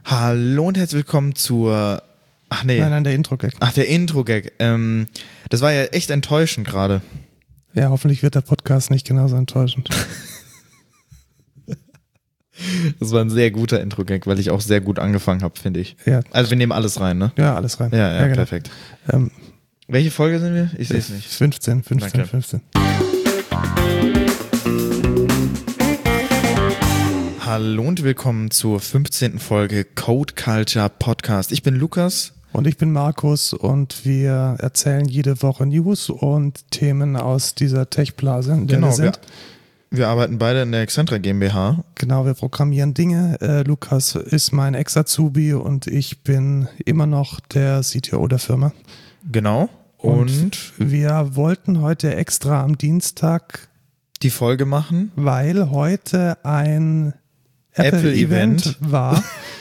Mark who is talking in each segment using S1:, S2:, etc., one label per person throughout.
S1: Hallo und herzlich willkommen zur... Ach nee.
S2: Nein, der Intro-Gag.
S1: Ach, der Intro-Gag. Das war ja echt enttäuschend gerade.
S2: Ja, hoffentlich wird der Podcast nicht genauso enttäuschend.
S1: Das war ein sehr guter Intro-Gag, weil ich auch sehr gut angefangen habe, finde ich.
S2: Ja.
S1: Also wir nehmen alles rein, ne?
S2: Ja, alles rein.
S1: Ja,
S2: genau.
S1: Perfekt. Welche Folge sind wir? Ich sehe es nicht.
S2: 15.
S1: Danke.
S2: 15.
S1: Hallo und willkommen zur 15. Folge Code Culture Podcast. Ich bin Lukas.
S2: Und ich bin Markus und wir erzählen jede Woche News und Themen aus dieser Tech-Blase, in der wir sind.
S1: Wir arbeiten beide in der Excentra GmbH.
S2: Genau, wir programmieren Dinge. Lukas ist mein Ex-Azubi und ich bin immer noch der CTO der Firma.
S1: Genau. Und
S2: wir wollten heute extra am Dienstag
S1: die Folge machen,
S2: weil heute ein Apple-Event war.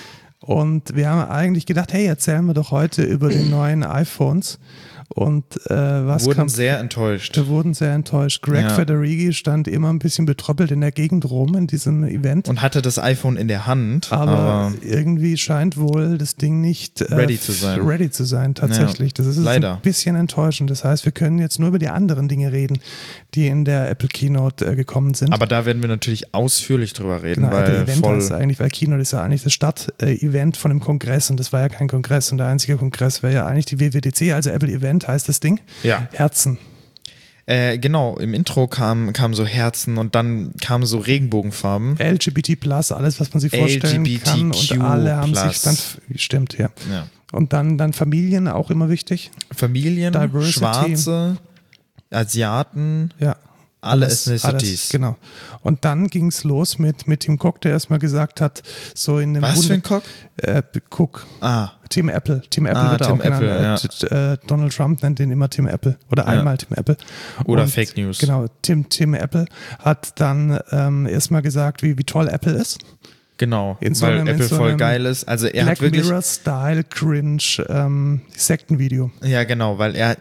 S2: Und wir haben eigentlich gedacht, hey, erzählen wir doch heute über die neuen iPhones. Und
S1: wir wurden sehr enttäuscht.
S2: Greg Federighi stand immer ein bisschen betröppelt in der Gegend rum in diesem Event.
S1: Und hatte das iPhone in der Hand.
S2: Aber irgendwie scheint wohl das Ding nicht
S1: ready zu sein,
S2: tatsächlich.
S1: Ja,
S2: das ist
S1: leider
S2: ein bisschen enttäuschend. Das heißt, wir können jetzt nur über die anderen Dinge reden, die in der Apple Keynote gekommen sind.
S1: Aber da werden wir natürlich ausführlich drüber reden.
S2: Genau, weil Keynote ist ja eigentlich das Start-Event von dem Kongress und das war ja kein Kongress und der einzige Kongress wäre ja eigentlich die WWDC, also Apple Event heißt das Ding.
S1: Ja.
S2: Herzen.
S1: Genau, im Intro kamen so Herzen und dann kamen so Regenbogenfarben.
S2: LGBT+, alles, was man sich vorstellen kann. Und alle haben sich dann, stimmt, ja. Und dann Familien, auch immer wichtig.
S1: Familien,
S2: Diversity.
S1: Schwarze, Asiaten,
S2: ja.
S1: alle Ethnicities.
S2: Genau. Und dann ging es los mit Tim Cook, der erstmal gesagt hat, so in dem
S1: Was für ein Cook?
S2: Cook.
S1: Ah.
S2: Tim Apple. Tim Apple wird
S1: Tim
S2: auch genannt.
S1: Ja.
S2: Donald Trump nennt den immer Tim Apple. Oder einmal Tim Apple.
S1: Oder
S2: und,
S1: Fake News.
S2: Genau, Tim Apple hat dann erstmal gesagt, wie toll Apple ist.
S1: Genau, weil Apple voll geil ist. Also er hat wirklich
S2: Mirror-Style, Cringe, Sektenvideo.
S1: Ja, genau, weil er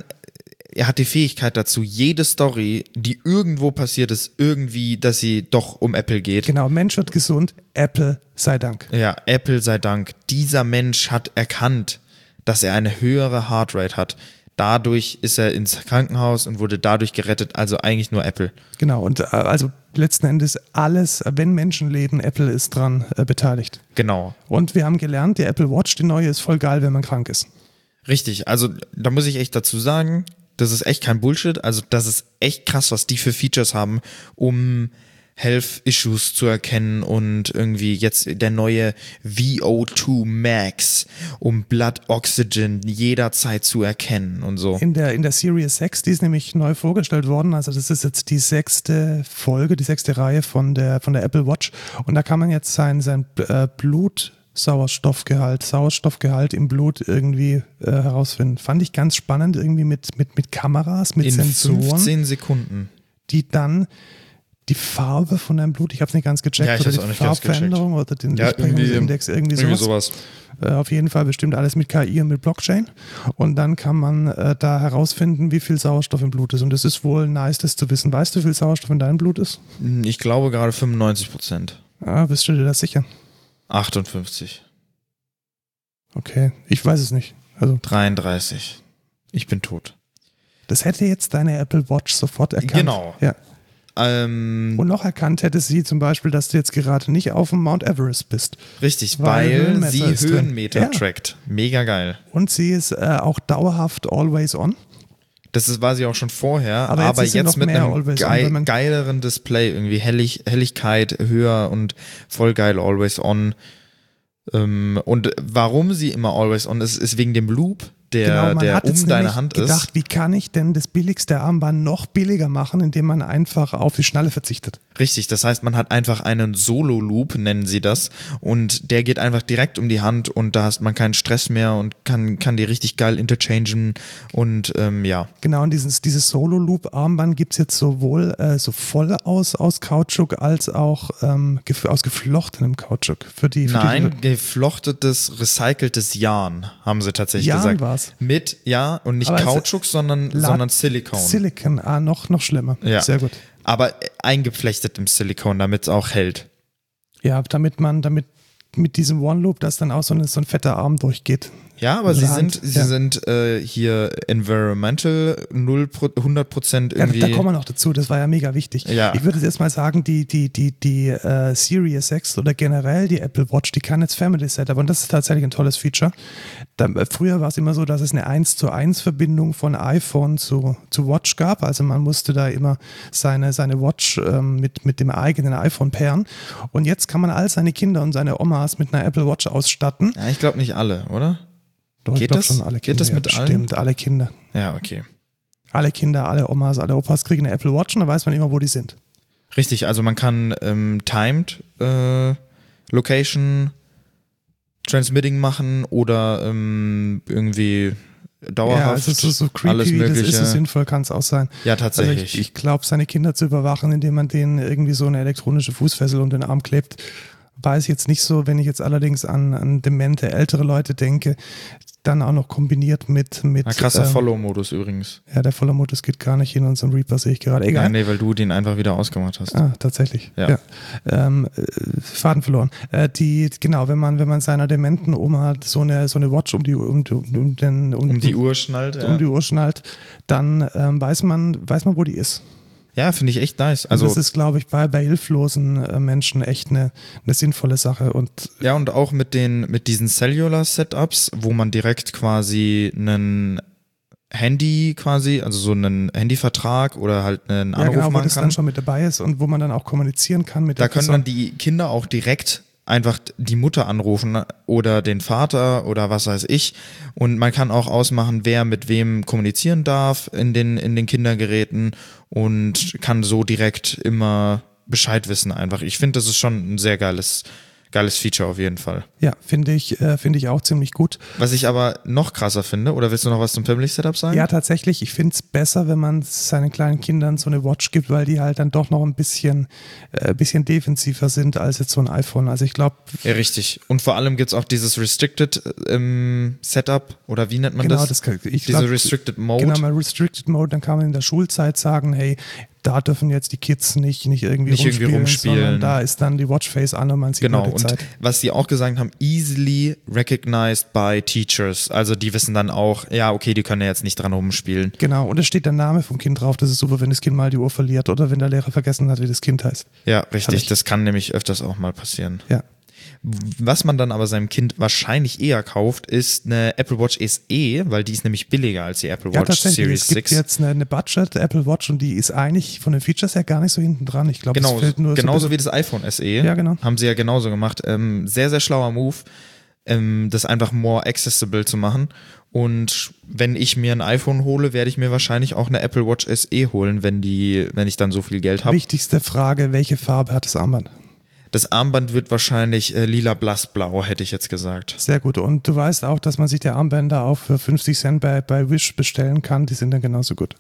S1: hat die Fähigkeit dazu, jede Story, die irgendwo passiert ist, irgendwie, dass sie doch um Apple geht.
S2: Genau, Mensch wird gesund, Apple sei Dank.
S1: Ja, Apple sei Dank. Dieser Mensch hat erkannt, dass er eine höhere Heartrate hat. Dadurch ist er ins Krankenhaus und wurde dadurch gerettet, also eigentlich nur Apple.
S2: Genau, und also letzten Endes alles, wenn Menschen leben, Apple ist dran beteiligt.
S1: Genau.
S2: Und wir haben gelernt, die Apple Watch, die neue, ist voll geil, wenn man krank ist.
S1: Richtig, also da muss ich echt dazu sagen, das ist echt kein Bullshit, also das ist echt krass, was die für Features haben, um Health Issues zu erkennen und irgendwie jetzt der neue VO2 Max, um Blood Oxygen jederzeit zu erkennen und so.
S2: In der Series 6, die ist nämlich neu vorgestellt worden, also das ist jetzt die 6. Folge, die 6. Reihe von der Apple Watch und da kann man jetzt sein Sauerstoffgehalt im Blut irgendwie herausfinden. Fand ich ganz spannend, irgendwie mit Kameras, mit Sensoren.
S1: In 15 Sekunden.
S2: Die dann die Farbe von deinem Blut, ich habe es nicht ganz gecheckt,
S1: ja,
S2: oder die Farbveränderung oder den Lichtprägungsindex, irgendwie sowas. Auf jeden Fall bestimmt alles mit KI und mit Blockchain. Und dann kann man da herausfinden, wie viel Sauerstoff im Blut ist. Und das ist wohl nice, das zu wissen. Weißt du, wie viel Sauerstoff in deinem Blut ist?
S1: Ich glaube gerade 95%.
S2: Ah, bist du dir das sicher?
S1: 58.
S2: Okay, ich weiß es nicht. Also
S1: 33. Ich bin tot.
S2: Das hätte jetzt deine Apple Watch sofort erkannt.
S1: Genau.
S2: Ja.
S1: Und
S2: noch erkannt hätte sie zum Beispiel, dass du jetzt gerade nicht auf dem Mount Everest bist.
S1: Richtig, weil sie Höhenmeter trackt. Mega geil.
S2: Und sie ist auch dauerhaft always on.
S1: Das war sie auch schon vorher, aber jetzt mit einem geileren Display, irgendwie Helligkeit höher und voll geil always on. Und warum sie immer always on ist wegen dem Loop, der um deine Hand ist.
S2: Wie kann ich denn das billigste Armband noch billiger machen, indem man einfach auf die Schnalle verzichtet?
S1: Richtig, das heißt, man hat einfach einen Solo-Loop, nennen sie das, und der geht einfach direkt um die Hand und da hat man keinen Stress mehr und kann die richtig geil interchangen und ja.
S2: Genau, und dieses Solo-Loop-Armband gibt es jetzt sowohl so voll aus Kautschuk als auch aus geflochtenem Kautschuk.
S1: Geflochtetes, recyceltes Yarn, haben sie tatsächlich gesagt.
S2: War's.
S1: Mit, ja, und nicht Kautschuk, sondern Silikon.
S2: Silikon, noch schlimmer.
S1: Ja.
S2: Sehr gut.
S1: Aber eingeflechtet im Silikon, damit es auch hält.
S2: Ja, damit mit diesem One-Loop, dass dann auch so ein fetter Arm durchgeht.
S1: Ja, aber sie sind hier environmental 100% irgendwie.
S2: Ja, da kommen wir noch dazu, das war ja mega wichtig.
S1: Ja.
S2: Ich würde jetzt mal sagen, die Series 6 oder generell die Apple Watch, die kann jetzt Family Setup und das ist tatsächlich ein tolles Feature. Früher war es immer so, dass es eine 1:1 Verbindung von iPhone zu Watch gab, also man musste da immer seine Watch mit dem eigenen iPhone pairen und jetzt kann man all seine Kinder und seine Omas mit einer Apple Watch ausstatten.
S1: Ja, ich glaube nicht alle, oder?
S2: Doch,
S1: geht das?
S2: Schon alle Kinder,
S1: geht das mit allen?
S2: Stimmt, alle Kinder.
S1: Ja, okay.
S2: Alle Kinder, alle Omas, alle Opas kriegen eine Apple Watch und da weiß man immer, wo die sind.
S1: Richtig, also man kann Timed Location Transmitting machen oder irgendwie dauerhaft.
S2: Ja, also so creepy,
S1: alles Mögliche.
S2: Das ist so sinnvoll, kann es auch sein.
S1: Ja, tatsächlich.
S2: Also ich glaube, seine Kinder zu überwachen, indem man denen irgendwie so eine elektronische Fußfessel um den Arm klebt, weiß ich jetzt nicht so. Wenn ich jetzt allerdings an demente ältere Leute denke, dann auch noch kombiniert mit
S1: krasser Follow-Modus übrigens.
S2: Ja, der Follow-Modus geht gar nicht in unserem Reaper, sehe ich gerade. Egal.
S1: Ja, nee, weil du den einfach wieder ausgemacht hast.
S2: Ah, tatsächlich.
S1: Ja.
S2: Faden verloren. Genau, wenn man seiner dementen Oma so eine Watch um die
S1: Uhr schnallt,
S2: um die Uhr schnallt, dann weiß man, wo die ist.
S1: Ja, finde ich echt nice. Also
S2: das ist, glaube ich, bei hilflosen Menschen echt eine sinnvolle Sache. Und
S1: ja, und auch mit diesen Cellular-Setups, wo man direkt quasi einen Handy also so einen Handyvertrag oder halt einen Anruf machen kann.
S2: Wo das dann schon mit dabei ist und wo man dann auch kommunizieren kann mit der
S1: Person. Da können dann die Kinder auch direkt einfach die Mutter anrufen oder den Vater oder was weiß ich und man kann auch ausmachen, wer mit wem kommunizieren darf in den Kindergeräten und kann so direkt immer Bescheid wissen einfach. Ich finde, das ist schon ein sehr geiles Feature auf jeden Fall.
S2: Ja, finde ich auch ziemlich gut.
S1: Was ich aber noch krasser finde, oder willst du noch was zum Family Setup sagen?
S2: Ja, tatsächlich. Ich finde es besser, wenn man seinen kleinen Kindern so eine Watch gibt, weil die halt dann doch noch ein bisschen defensiver sind als jetzt so ein iPhone. Also ich glaube...
S1: Ja, richtig. Und vor allem gibt es auch dieses Restricted Setup, oder wie nennt man das? Diese Restricted Mode.
S2: Genau, mal Restricted Mode, dann kann man in der Schulzeit sagen, hey, da dürfen jetzt die Kids nicht irgendwie rumspielen, sondern da ist dann die Watchface an und man sieht
S1: genau.
S2: die Zeit.
S1: Und was sie auch gesagt haben, easily recognized by teachers. Also die wissen dann auch, ja, okay, die können ja jetzt nicht dran rumspielen.
S2: Genau, und es steht der Name vom Kind drauf. Das ist super, wenn das Kind mal die Uhr verliert oder wenn der Lehrer vergessen hat, wie das Kind heißt.
S1: Ja, richtig. Das kann nämlich öfters auch mal passieren.
S2: Ja.
S1: Was man dann aber seinem Kind wahrscheinlich eher kauft, ist eine Apple Watch SE, weil die ist nämlich billiger als die Apple Watch Series 6.
S2: Es gibt jetzt eine Budget Apple Watch und die ist eigentlich von den Features her gar nicht so hinten dran. Ich glaube,
S1: genau,
S2: es fällt nur
S1: genauso wie das iPhone SE.
S2: Ja, genau.
S1: Haben sie ja genauso gemacht. Sehr, sehr schlauer Move, das einfach more accessible zu machen. Und wenn ich mir ein iPhone hole, werde ich mir wahrscheinlich auch eine Apple Watch SE holen, wenn ich dann so viel Geld habe.
S2: Wichtigste Frage, welche Farbe hat das Armband?
S1: Das Armband wird wahrscheinlich lila blassblau, hätte ich jetzt gesagt.
S2: Sehr gut. Und du weißt auch, dass man sich die Armbänder auch für 50 Cent bei Wish bestellen kann. Die sind dann genauso gut.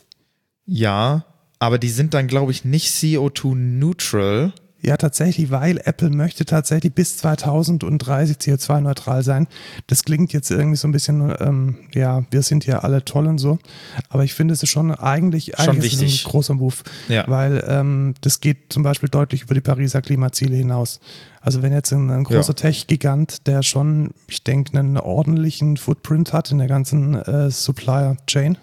S1: Ja, aber die sind dann, glaube ich, nicht CO2-neutral.
S2: Ja, tatsächlich, weil Apple möchte tatsächlich bis 2030 CO2-neutral sein. Das klingt jetzt irgendwie so ein bisschen, wir sind ja alle toll und so, aber ich finde, es ist schon eigentlich
S1: wichtig.
S2: Ein großer Move,
S1: ja.
S2: Weil das geht zum Beispiel deutlich über die Pariser Klimaziele hinaus. Also wenn jetzt ein großer Tech-Gigant, der schon, ich denke, einen ordentlichen Footprint hat in der ganzen Supplier-Chain,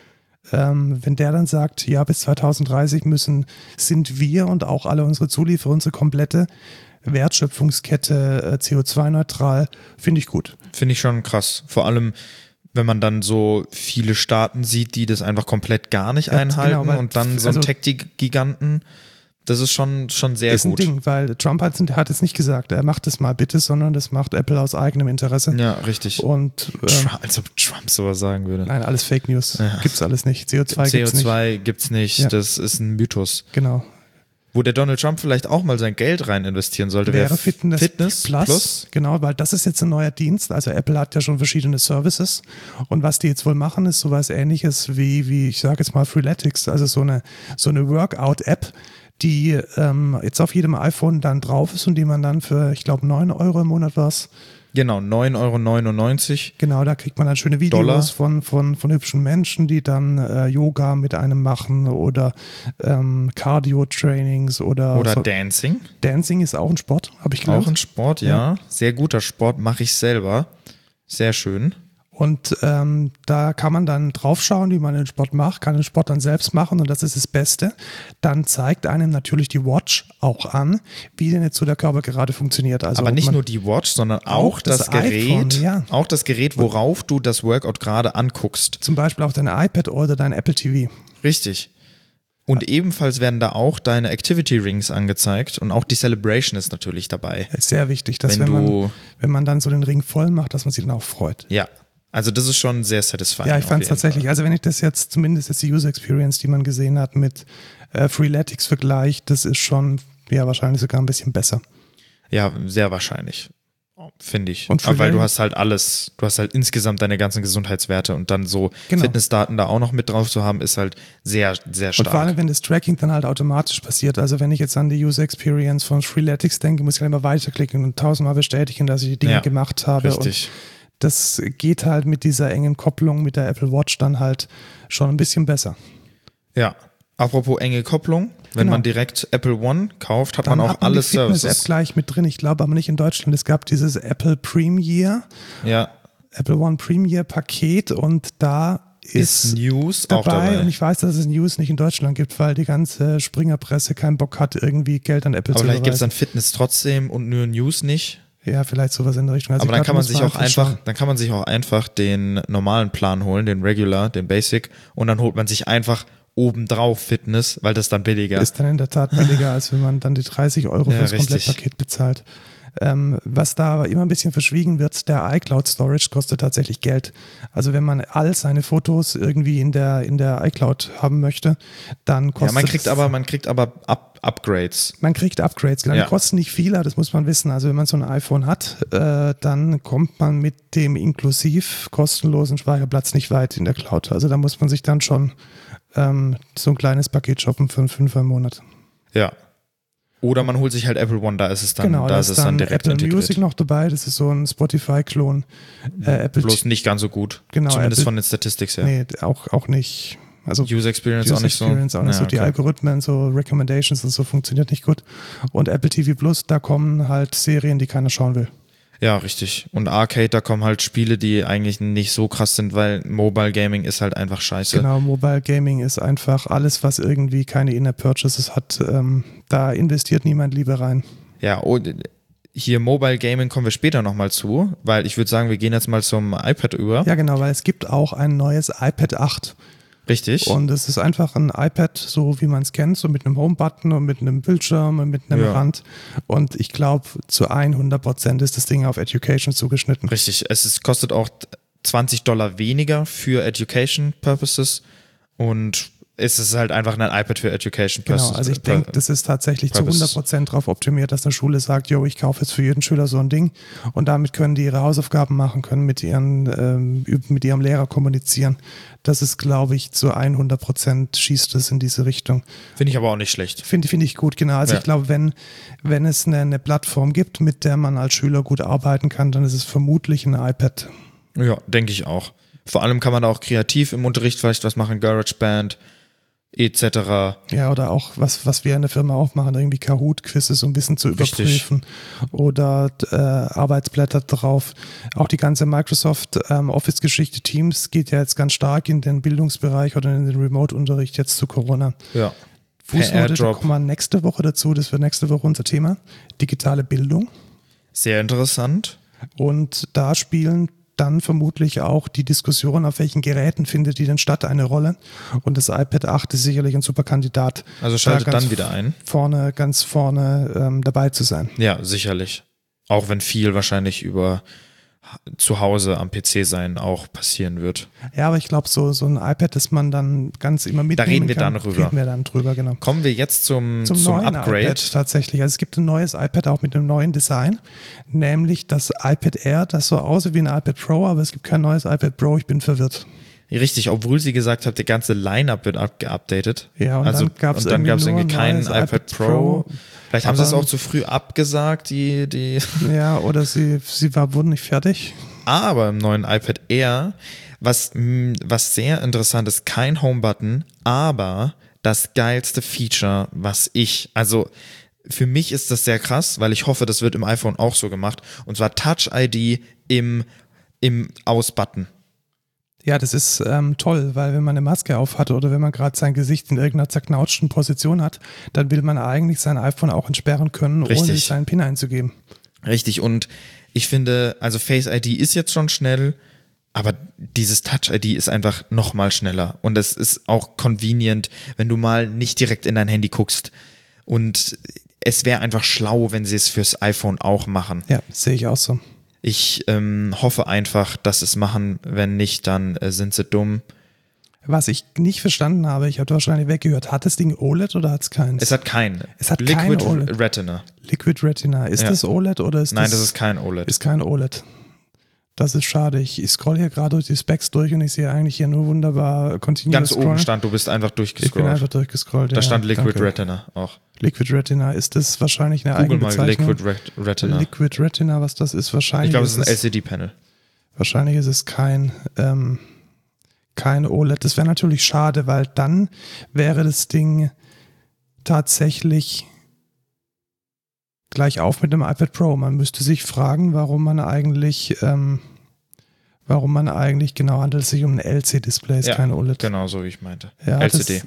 S2: wenn der dann sagt, ja, bis 2030 sind wir und auch alle unsere Zulieferer, unsere komplette Wertschöpfungskette CO2-neutral, finde ich gut.
S1: Finde ich schon krass. Vor allem, wenn man dann so viele Staaten sieht, die das einfach komplett gar nicht einhalten, genau, und dann so ein Tech-Giganten. Das ist schon sehr
S2: ist
S1: gut.
S2: Ist ein Ding, weil Trump hat es nicht gesagt, er macht es mal bitte, sondern das macht Apple aus eigenem Interesse.
S1: Ja, richtig.
S2: Und
S1: als ob Trump sowas sagen würde.
S2: Nein, alles Fake News. Ja. Gibt's alles nicht. CO2
S1: gibt's nicht. Ja. Das ist ein Mythos.
S2: Genau.
S1: Wo der Donald Trump vielleicht auch mal sein Geld rein investieren sollte, wäre Fitness Plus.
S2: Genau, weil das ist jetzt ein neuer Dienst. Also Apple hat ja schon verschiedene Services. Und was die jetzt wohl machen, ist sowas Ähnliches wie ich sage jetzt mal Freeletics, also so eine Workout-App, die jetzt auf jedem iPhone dann drauf ist und die man dann für, ich glaube, 9 Euro im Monat war es.
S1: Genau, 9,99 €.
S2: Genau, da kriegt man dann schöne Videos von hübschen Menschen, die dann Yoga mit einem machen oder Cardio-Trainings oder
S1: so. Dancing.
S2: Dancing ist auch ein Sport, habe ich gelernt.
S1: Auch ein Sport, ja. Sehr guter Sport, mache ich selber. Sehr schön.
S2: Und da kann man dann draufschauen, wie man den Sport macht, kann den Sport dann selbst machen und das ist das Beste. Dann zeigt einem natürlich die Watch auch an, wie denn jetzt so der Körper gerade funktioniert. Also
S1: aber nicht nur die Watch, sondern auch das Gerät,
S2: iPhone,
S1: auch das Gerät, worauf du das Workout gerade anguckst.
S2: Zum Beispiel auch dein iPad oder dein Apple TV.
S1: Richtig. Und ebenfalls werden da auch deine Activity Rings angezeigt und auch die Celebration ist natürlich dabei.
S2: Ist sehr wichtig, dass wenn man dann so den Ring voll macht, dass man sich dann auch freut.
S1: Ja. Also das ist schon sehr satisfying.
S2: Ja, ich fand es tatsächlich, also wenn ich das jetzt, zumindest jetzt die User Experience, die man gesehen hat mit Freeletics Vergleich, das ist schon, ja, wahrscheinlich sogar ein bisschen besser.
S1: Ja, sehr wahrscheinlich, finde ich. Aber weil du hast halt alles, du hast halt insgesamt deine ganzen Gesundheitswerte und dann so Fitnessdaten da auch noch mit drauf zu haben, ist halt sehr, sehr stark.
S2: Und vor allem, wenn das Tracking dann halt automatisch passiert, also wenn ich jetzt an die User Experience von Freeletics denke, muss ich halt immer weiterklicken und 1000-mal bestätigen, dass ich die Dinge gemacht habe.
S1: Richtig.
S2: Und das geht halt mit dieser engen Kopplung mit der Apple Watch dann halt schon ein bisschen besser.
S1: Ja, apropos enge Kopplung, wenn man direkt Apple One kauft, hat dann man auch alle Services.
S2: Fitness-App gleich mit drin, ich glaube aber nicht in Deutschland. Es gab dieses Apple Premier, Apple One Premier Paket und da ist
S1: News
S2: dabei,
S1: auch dabei.
S2: Und ich weiß, dass es News nicht in Deutschland gibt, weil die ganze Springerpresse keinen Bock hat, irgendwie Geld an Apple zu überweisen.
S1: Aber vielleicht gibt es dann Fitness trotzdem und nur News nicht.
S2: Ja, vielleicht sowas in der Richtung. Also
S1: aber dann kann man sich auch einfach den normalen Plan holen, den Regular, den Basic und dann holt man sich einfach obendrauf Fitness, weil das dann billiger
S2: ist. Dann in der Tat billiger, als wenn man dann die 30 Euro für das Komplettpaket bezahlt. Was da aber immer ein bisschen verschwiegen wird, der iCloud Storage kostet tatsächlich Geld. Also wenn man all seine Fotos irgendwie in der iCloud haben möchte, dann kostet
S1: man kriegt aber Upgrades.
S2: Man kriegt Upgrades, genau. Die kosten nicht viel, das muss man wissen. Also wenn man so ein iPhone hat, dann kommt man mit dem inklusiv kostenlosen Speicherplatz nicht weit in der Cloud. Also da muss man sich dann schon so ein kleines Paket shoppen für einen 5er im Monat.
S1: Ja. Oder man holt sich halt Apple One, da ist es dann, da ist es dann direkt
S2: Apple
S1: integriert.
S2: Music noch dabei, das ist so ein Spotify-Klon.
S1: Bloß nicht ganz so gut, zumindest von den Statistics her.
S2: Nee, auch nicht. Also
S1: User Experience auch nicht so.
S2: Die Algorithmen, so Recommendations und so funktioniert nicht gut. Und Apple TV Plus, da kommen halt Serien, die keiner schauen will.
S1: Ja, richtig. Und Arcade, da kommen halt Spiele, die eigentlich nicht so krass sind, weil Mobile Gaming ist halt einfach scheiße.
S2: Genau, Mobile Gaming ist einfach alles, was irgendwie keine In-App-Purchases hat. Da investiert niemand lieber rein.
S1: Ja, und hier Mobile Gaming kommen wir später nochmal zu, weil ich würde sagen, wir gehen jetzt mal zum iPad über.
S2: Ja, genau, weil es gibt auch ein neues iPad 8.
S1: Richtig.
S2: Und es ist einfach ein iPad, so wie man es kennt, so mit einem Home-Button und mit einem Bildschirm und mit einem Rand. Und ich glaube, zu 100% ist das Ding auf Education zugeschnitten.
S1: Richtig. Es kostet auch $20 weniger für Education Purposes und es ist halt einfach ein iPad für Education Purposes.
S2: Genau, also ich denke, das ist tatsächlich zu 100% darauf optimiert, dass eine Schule sagt, ich kaufe jetzt für jeden Schüler so ein Ding und damit können die ihre Hausaufgaben machen, können mit ihrem Lehrer kommunizieren. Das ist, glaube ich, zu 100% schießt es in diese Richtung.
S1: Finde ich aber auch nicht schlecht.
S2: Finde ich gut, genau. Also ich glaube, wenn es eine Plattform gibt, mit der man als Schüler gut arbeiten kann, dann ist es vermutlich ein iPad.
S1: Ja, denke ich auch. Vor allem kann man da auch kreativ im Unterricht vielleicht was machen, GarageBand, etc.
S2: Ja, oder auch, was wir in der Firma auch machen, irgendwie Kahoot-Quizzes, um Wissen zu überprüfen. Oder Arbeitsblätter drauf. Auch die ganze Microsoft Office-Geschichte Teams geht ja jetzt ganz stark in den Bildungsbereich oder in den Remote-Unterricht jetzt zu Corona.
S1: Ja.
S2: Fußnote, da kommen wir nächste Woche dazu, das wird nächste Woche unser Thema. Digitale Bildung.
S1: Sehr interessant.
S2: Und da spielen dann vermutlich auch die Diskussion, auf welchen Geräten findet die denn statt, eine Rolle. Und das iPad 8 ist sicherlich ein super Kandidat.
S1: Also schaltet dann wieder ein.
S2: Ganz vorne dabei zu sein.
S1: Ja, sicherlich. Auch wenn viel wahrscheinlich über zu Hause am PC sein auch passieren wird.
S2: Ja, aber ich glaube, so ein iPad, das man dann ganz immer mitnehmen
S1: kann. Da reden wir
S2: dann drüber, genau.
S1: Kommen wir jetzt zum
S2: neuen
S1: Upgrade.
S2: iPad tatsächlich. Also es gibt ein neues iPad auch mit einem neuen Design, nämlich das iPad Air, das so aussieht wie ein iPad Pro, aber es gibt kein neues iPad Pro. Ich bin verwirrt.
S1: Richtig, obwohl sie gesagt hat, der ganze Line-Up wird geupdatet.
S2: Ja, und dann gab es irgendwie
S1: keinen iPad Pro. Vielleicht haben sie es auch zu früh abgesagt, die.
S2: Ja, oder sie wurden nicht fertig.
S1: Aber im neuen iPad Air, was sehr interessant ist, kein Home-Button, aber das geilste Feature, also für mich ist das sehr krass, weil ich hoffe, das wird im iPhone auch so gemacht, und zwar Touch ID im Aus-Button.
S2: Ja, das ist toll, weil wenn man eine Maske auf hat oder wenn man gerade sein Gesicht in irgendeiner zerknautschten Position hat, dann will man eigentlich sein iPhone auch entsperren können, ohne seinen PIN einzugeben.
S1: Richtig, und ich finde, also Face ID ist jetzt schon schnell, aber dieses Touch ID ist einfach nochmal schneller, und es ist auch convenient, wenn du mal nicht direkt in dein Handy guckst, und es wäre einfach schlau, wenn sie es fürs iPhone auch machen.
S2: Ja, sehe ich auch so.
S1: Ich hoffe einfach, dass es machen. Wenn nicht, dann sind sie dumm.
S2: Was ich nicht verstanden habe, ich habe wahrscheinlich weggehört, hat das Ding OLED oder hat es keins?
S1: Es hat keinen.
S2: Es hat
S1: Liquid
S2: OLED.
S1: Retina.
S2: Liquid Retina. Ist das OLED oder ist
S1: Nein, das ist kein OLED.
S2: Ist kein OLED. Das ist schade. Ich scroll hier gerade durch die Specs durch und ich sehe eigentlich hier nur wunderbar Continuous
S1: Ganz oben stand, du bist einfach durchgescrollt.
S2: Ich bin einfach durchgescrollt,
S1: Da stand Liquid Retina auch.
S2: Liquid Retina, ist das wahrscheinlich eine eigene Bezeichnung?
S1: Google mal Liquid Retina.
S2: Liquid Retina, was das ist, wahrscheinlich.
S1: Ich glaube, es ist ein LCD-Panel.
S2: Wahrscheinlich ist es kein OLED. Das wäre natürlich schade, weil dann wäre das Ding tatsächlich gleich auf mit dem iPad Pro. Man müsste sich fragen, warum man eigentlich genau handelt es sich um ein LC-Display, ist kein OLED.
S1: Genau, so wie ich meinte.
S2: Ja,
S1: LCD.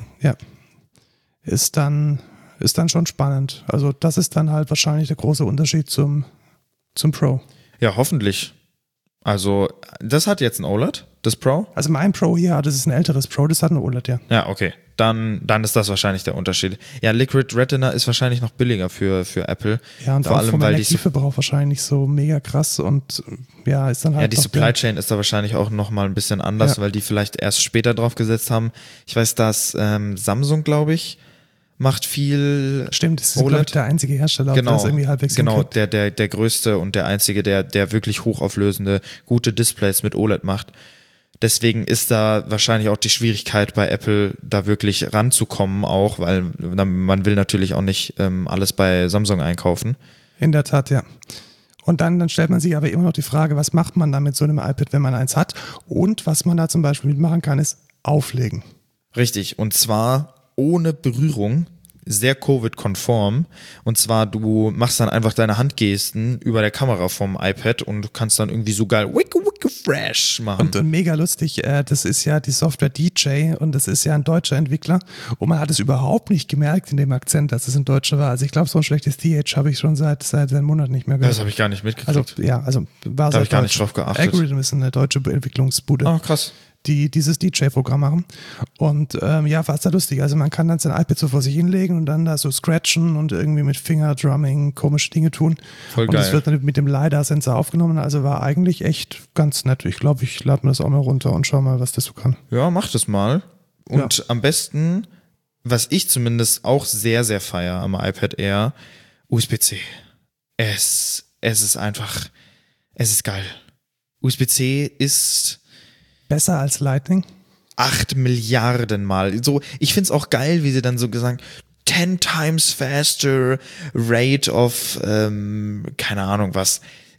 S2: Ist dann schon spannend. Also das ist dann halt wahrscheinlich der große Unterschied zum Pro.
S1: Ja, hoffentlich. Also das hat jetzt ein OLED, das Pro?
S2: Also mein Pro hier, das ist ein älteres Pro, das hat ein OLED, ja.
S1: Ja, okay. Dann ist das wahrscheinlich der Unterschied. Ja, Liquid Retina ist wahrscheinlich noch billiger für Apple.
S2: Ja, und vor allem, vom Energieverbrauch wahrscheinlich so mega krass, und ja, ist dann halt.
S1: Ja, die Supply Chain ist da wahrscheinlich auch nochmal ein bisschen anders, weil die vielleicht erst später drauf gesetzt haben. Ich weiß, dass Samsung, glaube ich, macht viel.
S2: Stimmt, das ist, glaube ich, der einzige Hersteller,
S1: genau,
S2: das irgendwie halbwegs
S1: genau, der größte und der einzige, der wirklich hochauflösende, gute Displays mit OLED macht. Deswegen ist da wahrscheinlich auch die Schwierigkeit bei Apple, da wirklich ranzukommen auch, weil man will natürlich auch nicht alles bei Samsung einkaufen.
S2: In der Tat, ja. Und dann stellt man sich aber immer noch die Frage, was macht man da mit so einem iPad, wenn man eins hat? Und was man da zum Beispiel mitmachen kann, ist auflegen.
S1: Richtig, und zwar ohne Berührung, sehr Covid-konform. Und zwar, du machst dann einfach deine Handgesten über der Kamera vom iPad und du kannst dann irgendwie so geil wicke fresh machen.
S2: Und mega lustig, das ist ja die Software DJ und das ist ja ein deutscher Entwickler und man hat es überhaupt nicht gemerkt in dem Akzent, dass es ein Deutscher war. Also ich glaube, so ein schlechtes TH habe ich schon seit einem Monat nicht mehr gehört.
S1: Das habe ich gar nicht mitgekriegt.
S2: Also war
S1: da habe ich gar nicht drauf geachtet.
S2: Algorithm ist eine deutsche Entwicklungsbude.
S1: Ah, krass.
S2: Die dieses DJ-Programm machen. Und ja, war es da lustig. Also man kann dann sein iPad so vor sich hinlegen und dann da so scratchen und irgendwie mit Fingerdrumming komische Dinge tun.
S1: Voll geil.
S2: Und es wird dann mit dem LiDAR-Sensor aufgenommen. Also war eigentlich echt ganz nett. Ich glaube, ich lade mir das auch mal runter und schau mal, was das so kann.
S1: Ja, mach das mal. Und am besten, was ich zumindest auch sehr, sehr feiere am iPad Air, USB-C. Es ist einfach, es ist geil. USB-C ist
S2: besser als Lightning?
S1: 8 Milliarden Mal. So, ich find's auch geil, wie sie dann so gesagt, 10 times faster rate of, keine Ahnung was.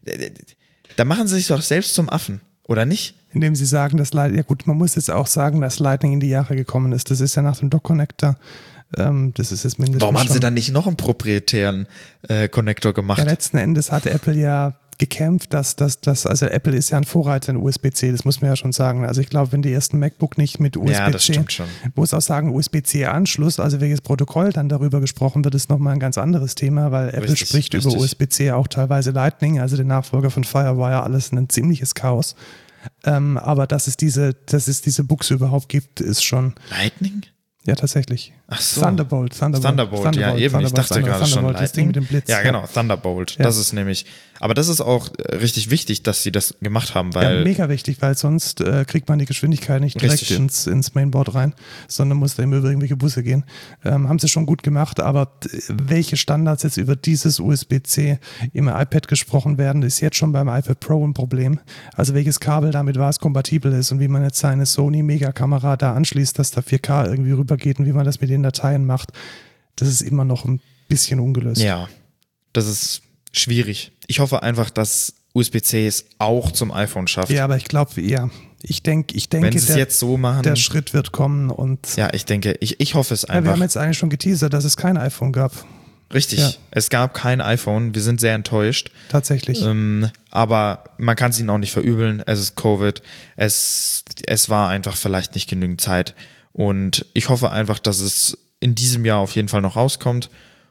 S1: Da machen sie sich doch selbst zum Affen, oder nicht?
S2: Indem sie sagen, dass Lightning, ja gut, man muss jetzt auch sagen, dass Lightning in die Jahre gekommen ist. Das ist ja nach dem Dock-Connector. Das ist jetzt mindestens.
S1: Warum haben sie dann nicht noch einen proprietären Connector gemacht?
S2: Ja, letzten Endes hatte Apple ja gekämpft, also Apple ist ja ein Vorreiter in USB-C, das muss man ja schon sagen. Also ich glaube, wenn die ersten MacBook nicht mit USB-C,
S1: ja, das stimmt schon.
S2: Muss auch sagen, USB-C-Anschluss, also welches Protokoll dann darüber gesprochen wird, ist nochmal ein ganz anderes Thema, weil Apple spricht über USB-C auch teilweise Lightning, also den Nachfolger von Firewire, alles ein ziemliches Chaos. Aber dass es diese Buchse überhaupt gibt, ist schon.
S1: Lightning?
S2: Ja, tatsächlich.
S1: Ach so.
S2: Thunderbolt,
S1: ja eben. Ich dachte gerade schon
S2: Lightning. Das Ding mit dem Blitz.
S1: Ja, genau, Thunderbolt. Ja. Das ist nämlich, aber das ist auch richtig wichtig, dass sie das gemacht haben, weil.
S2: Ja, mega wichtig, weil sonst kriegt man die Geschwindigkeit nicht direkt ins Mainboard rein, sondern muss da immer über irgendwelche Busse gehen. Haben sie schon gut gemacht, aber welche Standards jetzt über dieses USB-C im iPad gesprochen werden, ist jetzt schon beim iPad Pro ein Problem. Also welches Kabel damit was kompatibel ist und wie man jetzt seine Sony-Mega-Kamera da anschließt, dass da 4K irgendwie rübergeht und wie man das mit den Dateien macht, das ist immer noch ein bisschen ungelöst.
S1: Ja, das ist schwierig. Ich hoffe einfach, dass USB-C es auch zum iPhone schafft.
S2: Ja, aber ich glaube, ich denke,
S1: wenn sie es jetzt so machen,
S2: der Schritt wird kommen und.
S1: Ja, ich denke, ich hoffe es einfach.
S2: Ja, wir haben jetzt eigentlich schon geteasert, dass es kein iPhone gab.
S1: Richtig, ja. Es gab kein iPhone, wir sind sehr enttäuscht.
S2: Tatsächlich.
S1: Aber man kann es ihnen auch nicht verübeln, es ist Covid, es war einfach vielleicht nicht genügend Zeit und ich hoffe einfach, dass es in diesem Jahr auf jeden Fall noch rauskommt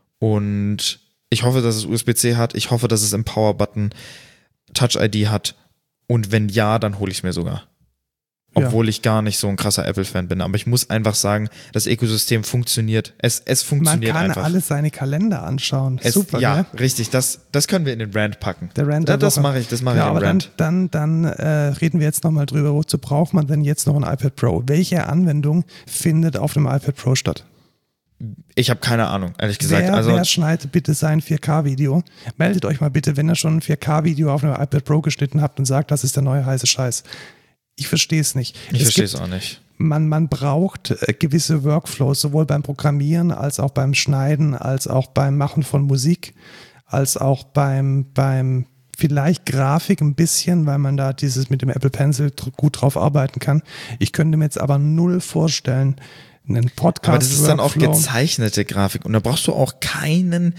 S1: und ich hoffe, dass es USB-C hat, ich hoffe, dass es im Power-Button Touch-ID hat und wenn ja, dann hole ich es mir sogar. Obwohl ich gar nicht so ein krasser Apple-Fan bin. Aber ich muss einfach sagen, das Ökosystem funktioniert. Es funktioniert einfach.
S2: Man kann alles seine Kalender anschauen. Super,
S1: ja,
S2: ne?
S1: Richtig. Das können wir in den Rant packen.
S2: Der Rant
S1: das mache ich im Rant.
S2: Dann reden wir jetzt nochmal drüber, wozu braucht man denn jetzt noch ein iPad Pro? Welche Anwendung findet auf dem iPad Pro statt?
S1: Ich habe keine Ahnung, ehrlich gesagt.
S2: Wer schneidet bitte sein 4K-Video? Meldet euch mal bitte, wenn ihr schon ein 4K-Video auf einem iPad Pro geschnitten habt und sagt, das ist der neue heiße Scheiß. Ich verstehe es nicht.
S1: Ich verstehe es auch nicht.
S2: Man braucht gewisse Workflows, sowohl beim Programmieren, als auch beim Schneiden, als auch beim Machen von Musik, als auch beim vielleicht Grafik ein bisschen, weil man da dieses mit dem Apple Pencil gut drauf arbeiten kann. Ich könnte mir jetzt aber null vorstellen, einen Podcast.
S1: Aber das ist dann auch gezeichnete Grafik und da brauchst du auch keine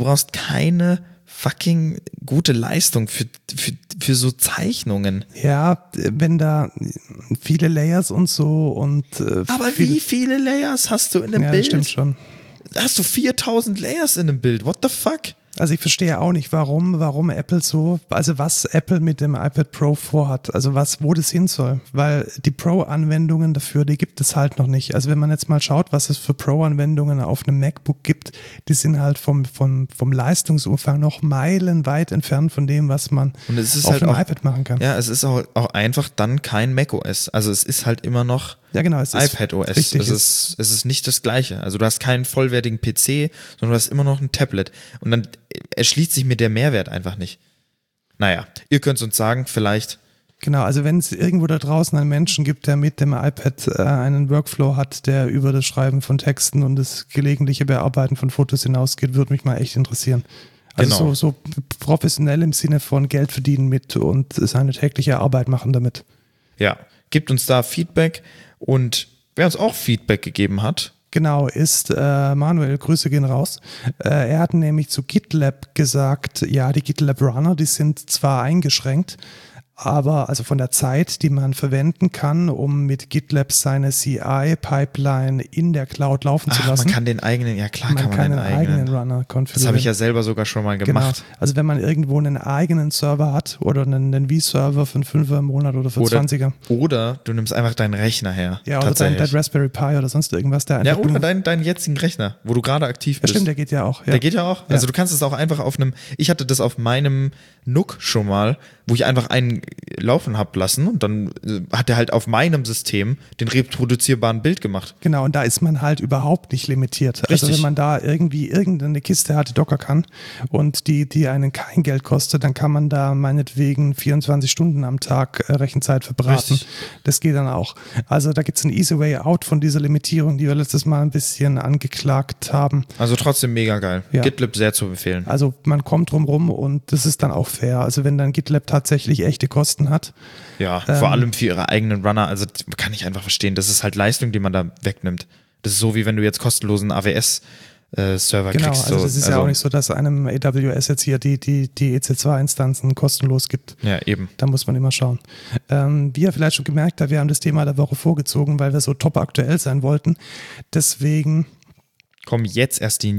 S1: fucking gute Leistung für so Zeichnungen.
S2: Ja, wenn da viele Layers und so und
S1: aber wie viele Layers hast du in einem Bild?
S2: Ja, stimmt schon.
S1: Hast du 4000 Layers in einem Bild? What the fuck?
S2: Also ich verstehe auch nicht, warum Apple also was Apple mit dem iPad Pro vorhat, also wo das hin soll, weil die Pro-Anwendungen dafür, die gibt es halt noch nicht. Also wenn man jetzt mal schaut, was es für Pro-Anwendungen auf einem MacBook gibt, die sind halt vom Leistungsumfang noch meilenweit entfernt von dem, was man auf
S1: halt
S2: dem iPad machen kann.
S1: Ja, es ist auch einfach dann kein macOS, also es ist halt immer noch iPadOS. Es ist nicht das Gleiche. Also du hast keinen vollwertigen PC, sondern du hast immer noch ein Tablet. Und dann erschließt sich mir der Mehrwert einfach nicht. Naja, ihr könnt es uns sagen, vielleicht.
S2: Genau, also wenn es irgendwo da draußen einen Menschen gibt, der mit dem iPad einen Workflow hat, der über das Schreiben von Texten und das gelegentliche Bearbeiten von Fotos hinausgeht, würde mich mal echt interessieren. Also
S1: genau.
S2: so professionell im Sinne von Geld verdienen mit und seine tägliche Arbeit machen damit.
S1: Ja, gebt uns da Feedback. Und wer uns auch Feedback gegeben hat,
S2: genau, ist Manuel, Grüße gehen raus. Er hat nämlich zu GitLab gesagt, ja, die GitLab Runner, die sind zwar eingeschränkt, aber also von der Zeit, die man verwenden kann, um mit GitLab seine CI-Pipeline in der Cloud laufen zu lassen.
S1: Man kann den eigenen, ja klar kann man den eigenen
S2: Runner konfigurieren.
S1: Das habe ich ja selber sogar schon mal gemacht.
S2: Genau. Also wenn man irgendwo einen eigenen Server hat oder einen V-Server für einen 5er im Monat oder für 20er.
S1: Oder du nimmst einfach deinen Rechner her.
S2: Ja, oder dein Raspberry Pi oder sonst irgendwas.
S1: Ja, oder deinen jetzigen Rechner, wo du gerade aktiv bist.
S2: Ja, stimmt, der geht ja auch. Ja.
S1: Der geht ja auch. Also du kannst es auch einfach ich hatte das auf meinem NUC schon mal, wo ich einfach einen laufen habe lassen und dann hat er halt auf meinem System den reproduzierbaren Bild gemacht.
S2: Genau, und da ist man halt überhaupt nicht limitiert.
S1: Richtig.
S2: Also wenn man da irgendwie irgendeine Kiste hat, die Docker kann und die einen kein Geld kostet, dann kann man da meinetwegen 24 Stunden am Tag Rechenzeit verbraten.
S1: Richtig.
S2: Das geht dann auch. Also da gibt es einen easy way out von dieser Limitierung, die wir letztes Mal ein bisschen angeklagt haben.
S1: Also trotzdem mega geil. Ja. GitLab sehr zu befehlen.
S2: Also man kommt drum rum und das ist dann auch fair. Also wenn dann GitLab tatsächlich echte Kosten hat.
S1: Ja, vor allem für ihre eigenen Runner, also kann ich einfach verstehen, das ist halt Leistung, die man da wegnimmt. Das ist so, wie wenn du jetzt kostenlosen AWS-Server kriegst.
S2: Genau, also das ist ja auch nicht so, dass einem AWS jetzt hier die EC2-Instanzen kostenlos gibt.
S1: Ja, eben.
S2: Da muss man immer schauen. Wie ihr vielleicht schon gemerkt habt, wir haben das Thema der Woche vorgezogen, weil wir so top aktuell sein wollten. Deswegen
S1: kommen jetzt erst die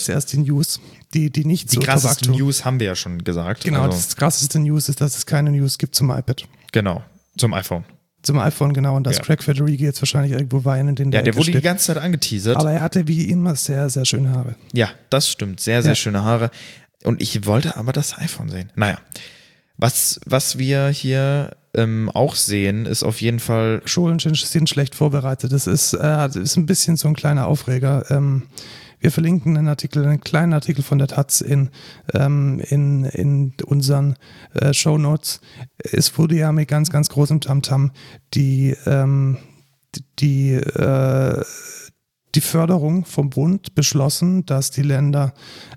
S1: News,
S2: die nicht so top aktuell sind. Die
S1: krassesten News haben wir ja schon gesagt.
S2: Genau, das krasseste News ist, dass es keine News gibt zum iPad.
S1: Genau, zum iPhone.
S2: Zum iPhone, genau. Und das Craig Federighi jetzt wahrscheinlich irgendwo weinen.
S1: Ja, der wurde die ganze Zeit angeteasert.
S2: Aber er hatte wie immer sehr, sehr schöne Haare.
S1: Ja, das stimmt. Sehr, sehr schöne Haare. Und ich wollte aber das iPhone sehen. Naja, was wir hier auch sehen, ist auf jeden Fall...
S2: Schulen sind schlecht vorbereitet. Das ist ein bisschen so ein kleiner Aufreger. Wir verlinken einen kleinen Artikel von der Taz in unseren Shownotes. Es wurde ja mit ganz, ganz großem Tamtam die Förderung vom Bund beschlossen, dass die Länder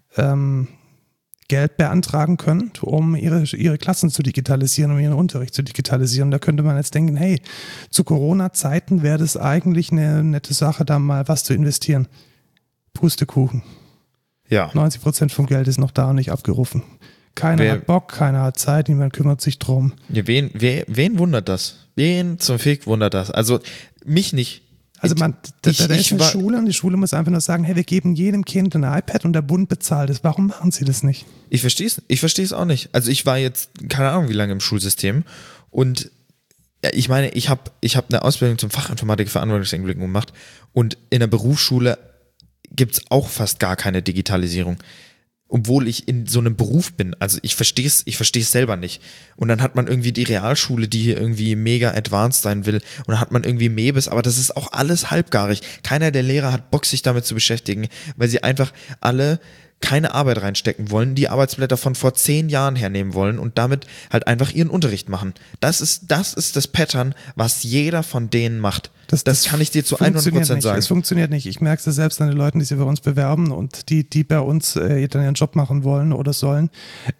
S2: Geld beantragen können, um ihre Klassen zu digitalisieren, um ihren Unterricht zu digitalisieren. Da könnte man jetzt denken, hey, zu Corona-Zeiten wäre das eigentlich eine nette Sache, da mal was zu investieren. Pustekuchen.
S1: Ja.
S2: 90% vom Geld ist noch da und nicht abgerufen. Keiner hat Bock, keiner hat Zeit, niemand kümmert sich drum.
S1: Ja, wen wundert das? Wen zum Fick wundert das? Also mich nicht.
S2: Also da ist eine Schule und die Schule muss einfach nur sagen, hey, wir geben jedem Kind ein iPad und der Bund bezahlt es. Warum machen sie das nicht?
S1: Ich verstehe es auch nicht. Also ich war jetzt, keine Ahnung wie lange im Schulsystem und ich meine, ich hab eine Ausbildung zum Fachinformatik für Anwendungsentwicklung gemacht und in der Berufsschule gibt es auch fast gar keine Digitalisierung. Obwohl ich in so einem Beruf bin. Also ich verstehe es selber nicht. Und dann hat man irgendwie die Realschule, die hier irgendwie mega advanced sein will. Und dann hat man irgendwie Mebis, aber das ist auch alles halbgarig. Keiner der Lehrer hat Bock, sich damit zu beschäftigen, weil sie einfach alle keine Arbeit reinstecken wollen, die Arbeitsblätter von vor 10 Jahren hernehmen wollen und damit halt einfach ihren Unterricht machen. Das ist das Pattern, was jeder von denen macht. Das kann ich dir zu 100% sagen.
S2: Es funktioniert nicht. Ich merke es selbst an den Leuten, die sich bei uns bewerben und die bei uns dann ihren Job machen wollen oder sollen.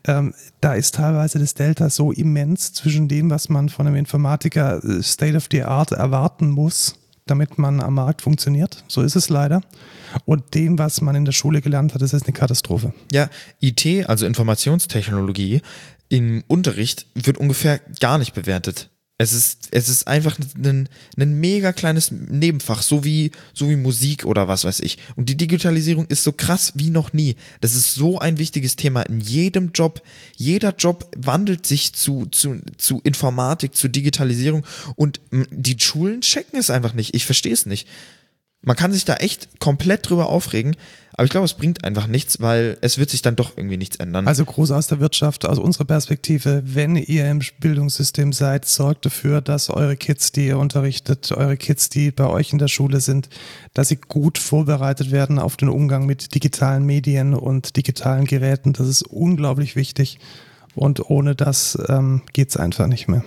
S2: Da ist teilweise das Delta so immens zwischen dem, was man von einem Informatiker State of the Art erwarten muss, damit man am Markt funktioniert. So ist es leider. Und dem, was man in der Schule gelernt hat, das ist eine Katastrophe.
S1: Ja, IT, also Informationstechnologie, im Unterricht wird ungefähr gar nicht bewertet. Es ist einfach ein mega kleines Nebenfach, so wie Musik oder was weiß ich. Und die Digitalisierung ist so krass wie noch nie. Das ist so ein wichtiges Thema in jedem Job. Jeder Job wandelt sich zu Informatik, zu Digitalisierung und die Schulen checken es einfach nicht. Ich verstehe es nicht. Man kann sich da echt komplett drüber aufregen, aber ich glaube, es bringt einfach nichts, weil es wird sich dann doch irgendwie nichts ändern.
S2: Also groß aus der Wirtschaft, aus unserer Perspektive, wenn ihr im Bildungssystem seid, sorgt dafür, dass eure Kids, die ihr unterrichtet, eure Kids, die bei euch in der Schule sind, dass sie gut vorbereitet werden auf den Umgang mit digitalen Medien und digitalen Geräten. Das ist unglaublich wichtig und ohne das geht's einfach nicht mehr.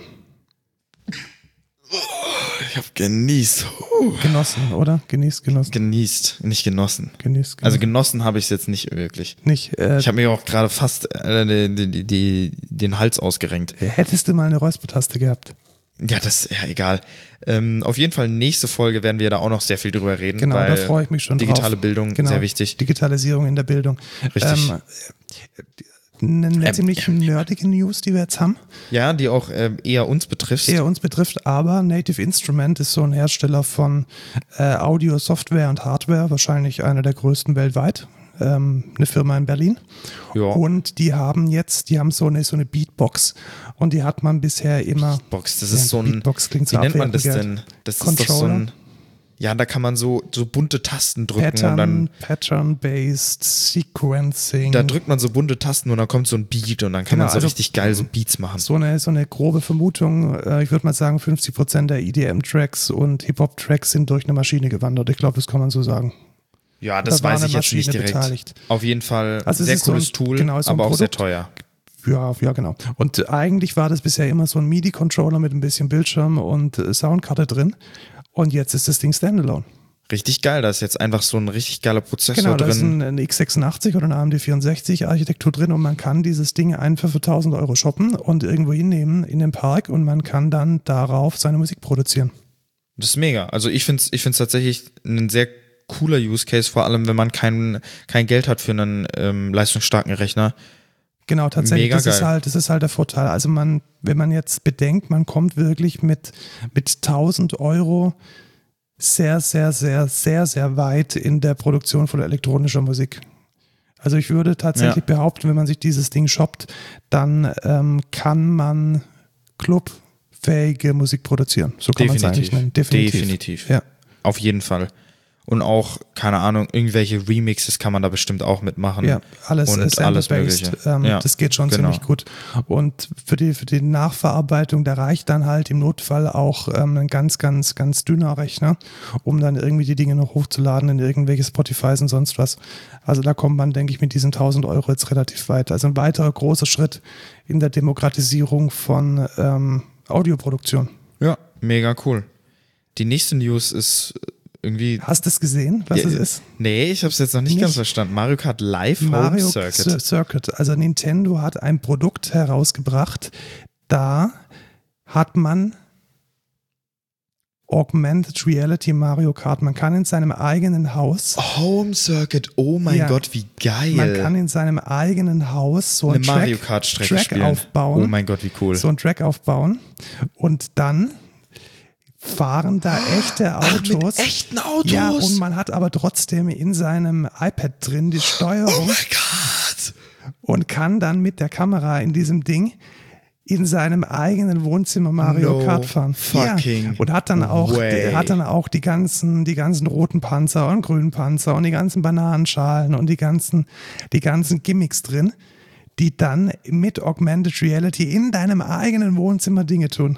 S1: Ich habe genießt.
S2: Genossen, oder? Genossen.
S1: Genießt, nicht genossen.
S2: Genießt.
S1: Also genossen habe ich es jetzt nicht wirklich.
S2: Nicht.
S1: Ich habe mir auch gerade fast den Hals ausgerenkt.
S2: Hättest du mal eine Räuspertaste gehabt?
S1: Ja, das ist ja egal. Auf jeden Fall nächste Folge werden wir da auch noch sehr viel drüber reden.
S2: Genau, da freue ich mich schon
S1: digitale
S2: drauf.
S1: Bildung, sehr wichtig.
S2: Digitalisierung in der Bildung.
S1: Richtig.
S2: Eine ziemlich nerdige News, die wir jetzt haben.
S1: Ja, die auch eher uns betrifft.
S2: Aber Native Instrument ist so ein Hersteller von Audio-Software und Hardware, wahrscheinlich einer der größten weltweit. Eine Firma in Berlin.
S1: Ja.
S2: Und die haben so eine Beatbox und die hat man bisher immer.
S1: Beatbox, das ist so ein.
S2: Beatbox klingt so
S1: wie nennt man das denn? Das ist doch so ein. Ja, da kann man so bunte Tasten drücken.
S2: Pattern-based Sequencing.
S1: Da drückt man so bunte Tasten und dann kommt so ein Beat und dann kann man so richtig geil so Beats machen.
S2: So eine grobe Vermutung, ich würde mal sagen 50% der EDM-Tracks und Hip-Hop-Tracks sind durch eine Maschine gewandert. Ich glaube, das kann man so sagen.
S1: Ja, das weiß ich jetzt nicht direkt.
S2: Beteiligt.
S1: Auf jeden Fall also sehr cooles Tool, aber auch sehr teuer.
S2: Ja, genau. Und eigentlich war das bisher immer so ein MIDI-Controller mit ein bisschen Bildschirm und Soundkarte drin. Und jetzt ist das Ding Standalone.
S1: Richtig geil, da ist jetzt einfach so ein richtig geiler Prozessor drin.
S2: Genau, da ist ein x86 oder eine AMD 64 Architektur drin und man kann dieses Ding einfach für 1.000 € shoppen und irgendwo hinnehmen in den Park und man kann dann darauf seine Musik produzieren.
S1: Das ist mega. Also ich find's tatsächlich ein sehr cooler Use Case, vor allem wenn man kein Geld hat für einen leistungsstarken Rechner.
S2: Genau, tatsächlich, das ist halt der Vorteil. Also wenn man jetzt bedenkt, man kommt wirklich mit 1.000 € sehr, sehr, sehr, sehr, sehr weit in der Produktion von elektronischer Musik. Also ich würde tatsächlich behaupten, wenn man sich dieses Ding shoppt, dann kann man Club, fähige Musik produzieren. So kann man es eigentlich nennen.
S1: Definitiv. Ja. Auf jeden Fall. Und auch, keine Ahnung, irgendwelche Remixes kann man da bestimmt auch mitmachen.
S2: Ja, alles
S1: Mögliche.
S2: Das geht schon ziemlich gut. Und für die Nachverarbeitung, da reicht dann halt im Notfall auch ein ganz, ganz, ganz dünner Rechner, um dann irgendwie die Dinge noch hochzuladen in irgendwelche Spotifys und sonst was. Also da kommt man, denke ich, mit diesen 1.000 € jetzt relativ weit. Also ein weiterer großer Schritt in der Demokratisierung von Audioproduktion.
S1: Ja, mega cool. Die nächste News ist irgendwie.
S2: Hast du es gesehen, was es ist?
S1: Nee, ich habe es jetzt noch nicht ganz verstanden. Mario Kart Live Home Circuit.
S2: Also Nintendo hat ein Produkt herausgebracht, da hat man Augmented Reality Mario Kart. Man kann in seinem eigenen Haus
S1: Home Circuit, oh mein Gott, wie geil.
S2: Man kann in seinem eigenen Haus so eine
S1: Mario Kart Strecke
S2: Track aufbauen.
S1: Oh mein Gott, wie cool.
S2: So einen Track aufbauen und dann fahren da echte Autos.
S1: Mit echten Autos?
S2: Ja, und man hat aber trotzdem in seinem iPad drin die Steuerung.
S1: Oh mein Gott!
S2: Und kann dann mit der Kamera in diesem Ding in seinem eigenen Wohnzimmer Mario Kart fahren.
S1: Fucking
S2: und hat dann auch die ganzen roten Panzer und grünen Panzer und die ganzen Bananenschalen und die ganzen Gimmicks drin, die dann mit Augmented Reality in deinem eigenen Wohnzimmer Dinge tun.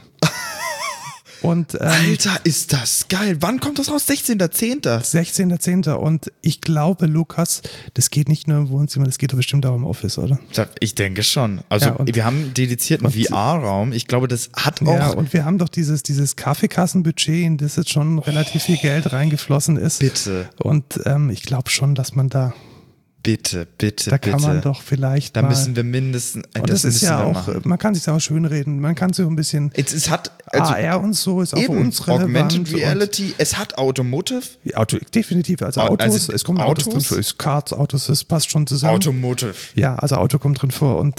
S2: Und,
S1: Alter, ist das geil. Wann kommt das raus? 16.10.
S2: 16.10. Und ich glaube, Lukas, das geht nicht nur im Wohnzimmer, das geht doch bestimmt auch im Office, oder?
S1: Ich denke schon. Also wir haben einen dedizierten VR-Raum. Ich glaube, das hat auch...
S2: Ja, und wir haben doch dieses Kaffeekassenbudget, in das jetzt schon relativ viel Geld reingeflossen ist.
S1: Bitte.
S2: Und ich glaube schon, dass man da...
S1: Bitte.
S2: Da kann man doch vielleicht
S1: da müssen wir mindestens...
S2: das ist ja auch, man kann sich ja auch schönreden, man kann so ein bisschen...
S1: Es hat...
S2: AR und so ist auch für uns relevant.
S1: Augmented Reality, es hat Automotive.
S2: Definitiv, also Autos, es kommen Autos drin vor, Karts, Autos, das passt schon zusammen.
S1: Automotive.
S2: Ja, also Auto kommt drin vor und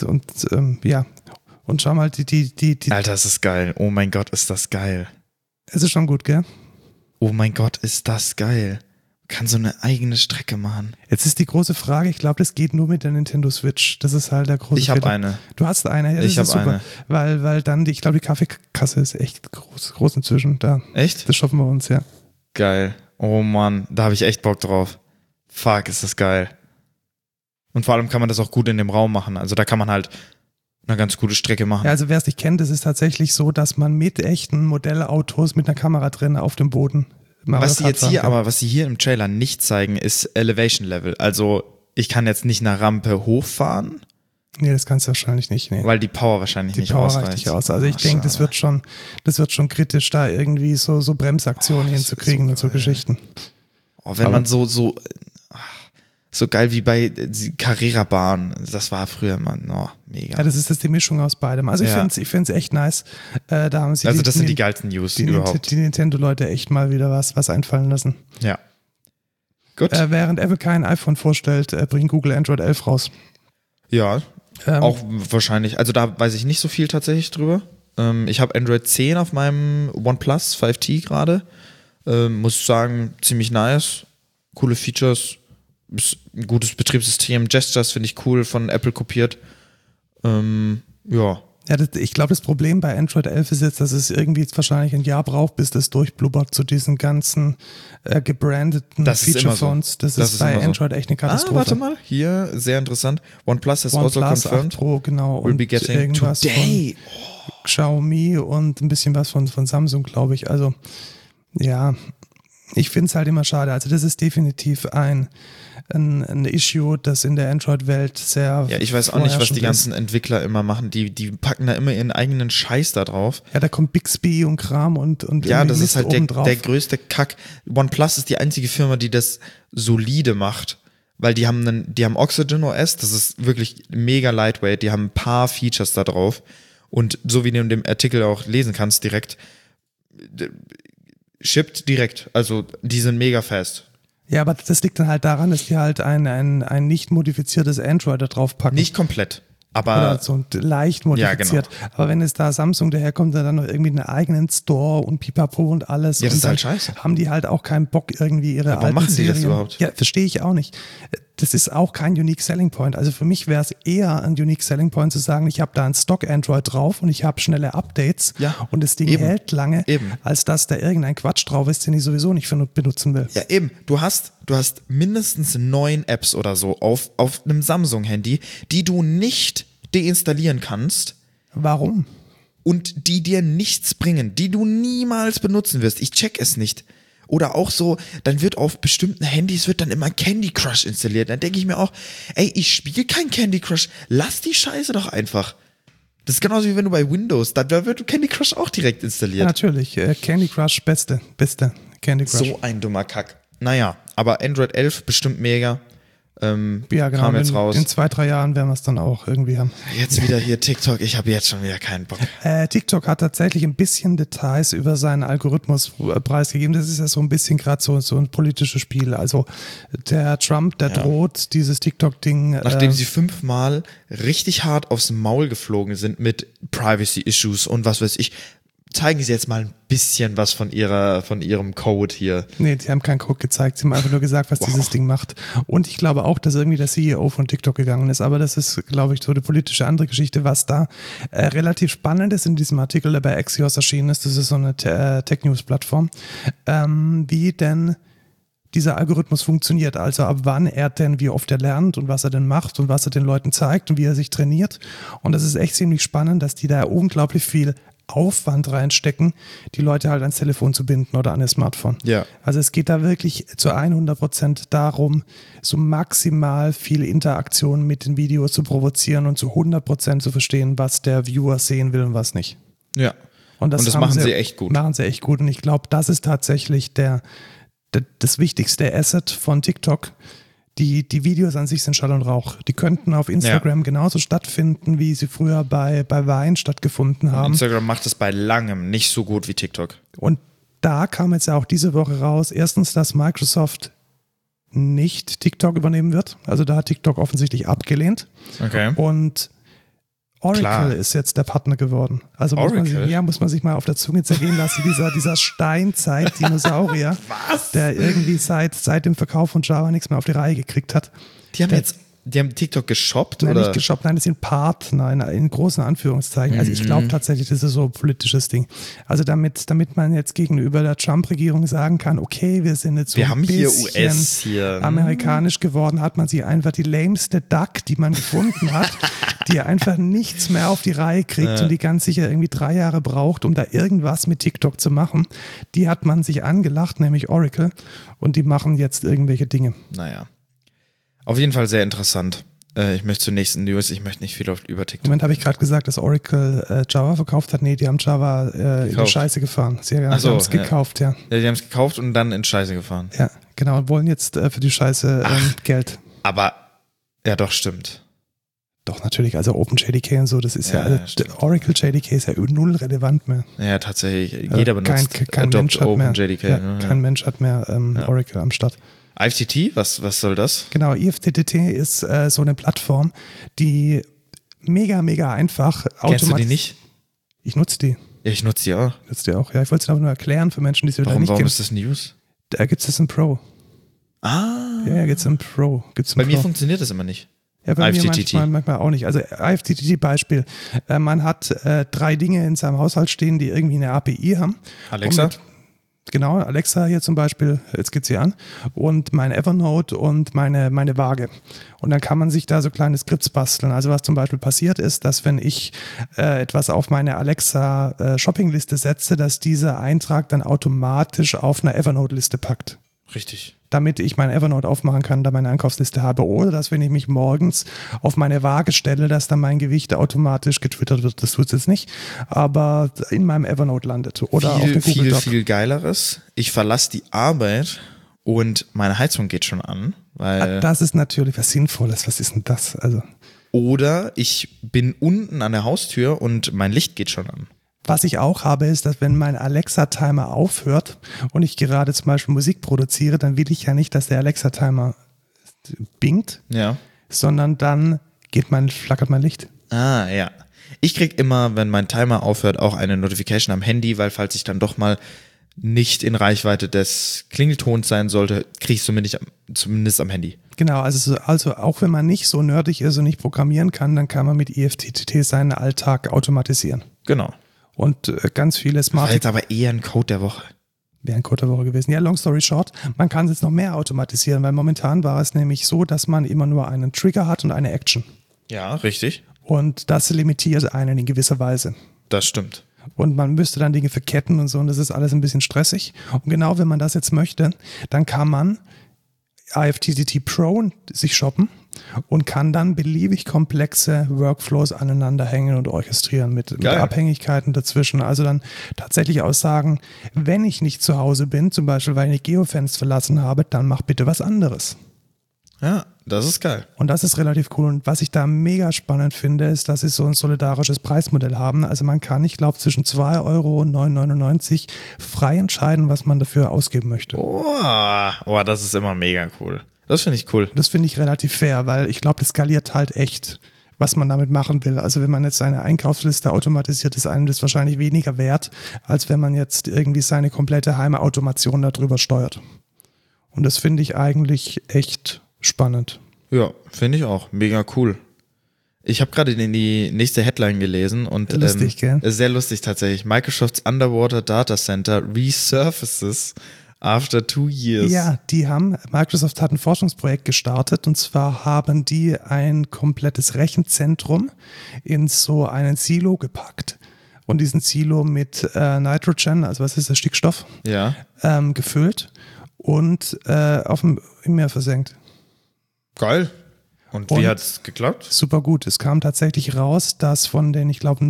S2: schau mal, die...
S1: Alter, ist das geil. Oh mein Gott, ist das geil.
S2: Es ist schon gut, gell?
S1: Oh mein Gott, ist das geil. Kann so eine eigene Strecke machen.
S2: Jetzt ist die große Frage, ich glaube, das geht nur mit der Nintendo Switch. Das ist halt der große
S1: Ich habe eine.
S2: Du hast eine? Ja,
S1: ich habe eine.
S2: Weil dann, ich glaube, die Kaffeekasse ist echt groß inzwischen. Da.
S1: Echt?
S2: Das schaffen wir uns, ja.
S1: Geil. Oh Mann, da habe ich echt Bock drauf. Fuck, ist das geil. Und vor allem kann man das auch gut in dem Raum machen. Also da kann man halt eine ganz gute Strecke machen.
S2: Ja, also wer es nicht kennt, es ist tatsächlich so, dass man mit echten Modellautos mit einer Kamera drin auf dem Boden
S1: was sie hier im Trailer nicht zeigen, ist Elevation Level. Also ich kann jetzt nicht eine Rampe hochfahren.
S2: Nee, das kannst du wahrscheinlich nicht. Nee.
S1: Weil die Power wahrscheinlich nicht ausreicht.
S2: Reicht nicht aus. Also ich denke, das wird schon kritisch, da irgendwie so Bremsaktionen hinzukriegen und so Geschichten.
S1: Wenn man so geil wie bei Carrera-Bahn, das war früher mal, mega.
S2: Ja, das ist die Mischung aus beidem. Also ich finde es echt nice. Da haben sie
S1: das sind die geilsten News überhaupt.
S2: Die Nintendo-Leute echt mal wieder was einfallen lassen.
S1: Ja. Gut.
S2: Während Apple kein iPhone vorstellt, bringt Google Android 11 raus.
S1: Ja, auch wahrscheinlich. Also da weiß ich nicht so viel tatsächlich drüber. Ich habe Android 10 auf meinem OnePlus 5T gerade. Muss sagen, ziemlich nice. Coole Features. Ist ein gutes Betriebssystem. Gestures finde ich cool, von Apple kopiert. Ja.
S2: Ja, ich glaube, das Problem bei Android 11 ist jetzt, dass es irgendwie jetzt wahrscheinlich ein Jahr braucht, bis das durchblubbert zu diesen ganzen gebrandeten Feature-Phones. So. Das ist bei Android echt eine Katastrophe.
S1: Warte mal, hier, sehr interessant. OnePlus has also confirmed.
S2: 8 Pro, genau.
S1: Will be getting
S2: irgendwas
S1: today.
S2: Von Xiaomi und ein bisschen was von Samsung, glaube ich. Also, ja, ich finde es halt immer schade. Also das ist definitiv ein Issue, das in der Android-Welt sehr...
S1: Ja, ich weiß auch nicht, was die ganzen Entwickler immer machen. Die packen da immer ihren eigenen Scheiß da drauf.
S2: Ja, da kommt Bixby und Kram und
S1: ja, das ist halt der größte Kack. OnePlus ist die einzige Firma, die das solide macht, weil die haben Oxygen OS, das ist wirklich mega lightweight, die haben ein paar Features da drauf und so wie du in dem Artikel auch lesen kannst, direkt shippt direkt, also die sind mega fast.
S2: Ja, aber das liegt dann halt daran, dass die halt ein nicht modifiziertes Android da drauf packen.
S1: Nicht komplett, aber...
S2: Oder so leicht modifiziert. Ja, genau. Aber wenn es da Samsung daherkommt, dann noch irgendwie einen eigenen Store und Pipapo und alles.
S1: Ja, das
S2: und
S1: ist halt scheiße.
S2: Haben die halt auch keinen Bock, irgendwie ihre alten
S1: machen
S2: Serien...
S1: Die das überhaupt?
S2: Ja, verstehe ich auch nicht. das ist auch kein Unique Selling Point. Also für mich wäre es eher ein Unique Selling Point zu sagen, ich habe da ein Stock Android drauf und ich habe schnelle Updates und das Ding hält lange, als dass da irgendein Quatsch drauf ist, den ich sowieso nicht benutzen will.
S1: Ja, eben. Du hast mindestens 9 Apps oder so auf einem Samsung-Handy, die du nicht deinstallieren kannst.
S2: Warum?
S1: Und die dir nichts bringen, die du niemals benutzen wirst. Ich check es nicht. Oder auch so, dann wird auf bestimmten Handys wird dann immer Candy Crush installiert. Dann denke ich mir auch, ey, ich spiele kein Candy Crush. Lass die Scheiße doch einfach. Das ist genauso wie wenn du bei Windows, da wird Candy Crush auch direkt installiert.
S2: Ja, natürlich. Candy Crush, beste Candy Crush.
S1: So ein dummer Kack. Naja, aber Android 11 bestimmt mega.
S2: Ja, genau.
S1: Kam jetzt raus.
S2: In 2-3 Jahren werden wir es dann auch irgendwie haben.
S1: Jetzt wieder hier TikTok. Ich habe jetzt schon wieder keinen Bock.
S2: TikTok hat tatsächlich ein bisschen Details über seinen Algorithmus preisgegeben. Das ist ja so ein bisschen gerade so ein politisches Spiel. Also der Trump, der droht dieses TikTok-Ding.
S1: Nachdem sie 5-mal richtig hart aufs Maul geflogen sind mit Privacy-Issues und was weiß ich, zeigen Sie jetzt mal ein bisschen was von Ihrem Code hier.
S2: Nee, die haben keinen Code gezeigt. Sie haben einfach nur gesagt, was dieses Ding macht. Und ich glaube auch, dass irgendwie der CEO von TikTok gegangen ist. Aber das ist, glaube ich, so eine politische andere Geschichte. Was da relativ spannend ist in diesem Artikel, der bei Axios erschienen ist, das ist so eine Tech-News-Plattform, wie denn dieser Algorithmus funktioniert. Also ab wann er denn, wie oft er lernt und was er denn macht und was er den Leuten zeigt und wie er sich trainiert. Und das ist echt ziemlich spannend, dass die da unglaublich viel Aufwand reinstecken, die Leute halt ans Telefon zu binden oder an ihr Smartphone.
S1: Ja.
S2: Also es geht da wirklich zu 100% darum, so maximal viel Interaktion mit den Videos zu provozieren und zu 100% zu verstehen, was der Viewer sehen will und was nicht.
S1: Ja. Und das machen sie echt gut.
S2: Machen sie echt gut. Und ich glaube, das ist tatsächlich das wichtigste Asset von TikTok. Die Videos an sich sind Schall und Rauch. Die könnten auf Instagram genauso stattfinden, wie sie früher bei Vine stattgefunden haben.
S1: Instagram macht es bei langem nicht so gut wie TikTok.
S2: Und da kam jetzt ja auch diese Woche raus, erstens, dass Microsoft nicht TikTok übernehmen wird. Also da hat TikTok offensichtlich abgelehnt.
S1: Okay.
S2: Und Oracle ist jetzt der Partner geworden. Also muss man sich mal auf der Zunge zergehen lassen, dieser Steinzeit-Dinosaurier, der irgendwie seit dem Verkauf von Java nichts mehr auf die Reihe gekriegt hat.
S1: Die haben TikTok geshoppt?
S2: Nein,
S1: oder?
S2: Nicht geshoppt, nein, das sind Partner in großen Anführungszeichen. Also ich glaube tatsächlich, das ist so ein politisches Ding. Also damit man jetzt gegenüber der Trump-Regierung sagen kann, okay, wir sind jetzt so
S1: ein bisschen
S2: hier
S1: US hier.
S2: Amerikanisch geworden, hat man sie einfach die lameste Duck, die man gefunden hat, die einfach nichts mehr auf die Reihe kriegt und die ganz sicher irgendwie 3 Jahre braucht, um da irgendwas mit TikTok zu machen. Die hat man sich angelacht, nämlich Oracle, und die machen jetzt irgendwelche Dinge.
S1: Naja. Auf jeden Fall sehr interessant. Ich möchte zur nächsten News, ich möchte nicht viel über TikTok.
S2: Moment, habe ich gerade gesagt, dass Oracle Java verkauft hat? Nee, die haben Java in die Scheiße gefahren. Sie haben es gekauft, ja.
S1: Ja, die haben es gekauft und dann in Scheiße gefahren.
S2: Ja, genau, und wollen jetzt für die Scheiße Geld.
S1: Aber, ja doch, stimmt.
S2: Doch, natürlich, also OpenJDK und so, das ist Oracle JDK ist ja null relevant mehr.
S1: Ja, tatsächlich, jeder benutzt
S2: kein Mensch hat
S1: OpenJDK.
S2: Mehr, kein Mensch hat mehr Oracle am Start.
S1: IFTTT, was soll das?
S2: Genau, IFTTT ist so eine Plattform, die mega, mega einfach
S1: Kennst du die nicht?
S2: Ich nutze die.
S1: Ja, ich nutze die auch.
S2: Nutze die auch, ja. Ich wollte es aber nur erklären für Menschen, die es vielleicht nicht kennen.
S1: Warum ist das News?
S2: Da gibt es ein Pro.
S1: Ah.
S2: Ja, gibt es ein Pro.
S1: Bei mir funktioniert das immer nicht.
S2: Ja, bei IFTTT. Mir manchmal auch nicht. Also IFTTT-Beispiel. Man hat 3 Dinge in seinem Haushalt stehen, die irgendwie eine API haben.
S1: Alexa?
S2: Genau, Alexa hier zum Beispiel, jetzt geht's hier an, und mein Evernote und meine Waage. Und dann kann man sich da so kleine Skripts basteln. Also was zum Beispiel passiert ist, dass wenn ich etwas auf meine Alexa Shoppingliste setze, dass dieser Eintrag dann automatisch auf einer Evernote-Liste packt.
S1: Richtig.
S2: Damit ich mein Evernote aufmachen kann, da meine Einkaufsliste habe. Oder dass, wenn ich mich morgens auf meine Waage stelle, dass dann mein Gewicht automatisch getwittert wird. Das tut es jetzt nicht, aber in meinem Evernote landet. Oder auf dem Google Doc.
S1: Viel Geileres. Ich verlasse die Arbeit und meine Heizung geht schon an. Weil
S2: das ist natürlich was Sinnvolles. Was ist denn das? Also.
S1: Oder ich bin unten an der Haustür und mein Licht geht schon an.
S2: Was ich auch habe, ist, dass wenn mein Alexa-Timer aufhört und ich gerade zum Beispiel Musik produziere, dann will ich ja nicht, dass der Alexa-Timer bingt, sondern dann flackert mein Licht.
S1: Ah, ja. Ich krieg immer, wenn mein Timer aufhört, auch eine Notification am Handy, weil falls ich dann doch mal nicht in Reichweite des Klingeltons sein sollte, kriegst du zumindest am Handy.
S2: Genau, also auch wenn man nicht so nerdig ist und nicht programmieren kann, dann kann man mit EFTTT seinen Alltag automatisieren.
S1: Genau.
S2: Und ganz viele
S1: Das war jetzt aber eher ein Code der Woche.
S2: Wäre ein Code der Woche gewesen. Ja, long story short, man kann es jetzt noch mehr automatisieren, weil momentan war es nämlich so, dass man immer nur einen Trigger hat und eine Action.
S1: Ja, richtig.
S2: Und das limitiert einen in gewisser Weise.
S1: Das stimmt.
S2: Und man müsste dann Dinge verketten und so, und das ist alles ein bisschen stressig. Und genau wenn man das jetzt möchte, dann kann man IFTTT Pro sich shoppen und kann dann beliebig komplexe Workflows aneinander hängen und orchestrieren mit Abhängigkeiten dazwischen. Also dann tatsächlich auch sagen, wenn ich nicht zu Hause bin, zum Beispiel weil ich Geofence verlassen habe, dann mach bitte was anderes.
S1: Ja, das ist geil.
S2: Und das ist relativ cool. Und was ich da mega spannend finde, ist, dass sie so ein solidarisches Preismodell haben. Also man kann, ich glaube, zwischen 2 Euro und 9,99 frei entscheiden, was man dafür ausgeben möchte.
S1: Oh, das ist immer mega cool. Das finde ich cool.
S2: Das finde ich relativ fair, weil ich glaube, das skaliert halt echt, was man damit machen will. Also wenn man jetzt seine Einkaufsliste automatisiert, ist einem das wahrscheinlich weniger wert, als wenn man jetzt irgendwie seine komplette Heimautomation darüber steuert. Und das finde ich eigentlich echt spannend.
S1: Ja, finde ich auch. Mega cool. Ich habe gerade die nächste Headline gelesen und
S2: lustig, gell?
S1: Sehr lustig tatsächlich. Microsofts Underwater Data Center resurfaces after 2 years.
S2: Ja, Microsoft hat ein Forschungsprojekt gestartet, und zwar haben die ein komplettes Rechenzentrum in so einen Silo gepackt und diesen Silo mit Nitrogen, also was ist das, Stickstoff, gefüllt und im Meer versenkt.
S1: Geil. Und wie hat es geklappt?
S2: Super gut. Es kam tatsächlich raus, dass von den, ich glaube,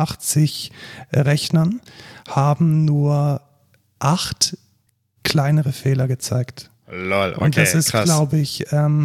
S2: 89 Rechnern haben nur 8 kleinere Fehler gezeigt.
S1: Lol, okay,
S2: und das ist, glaube ich,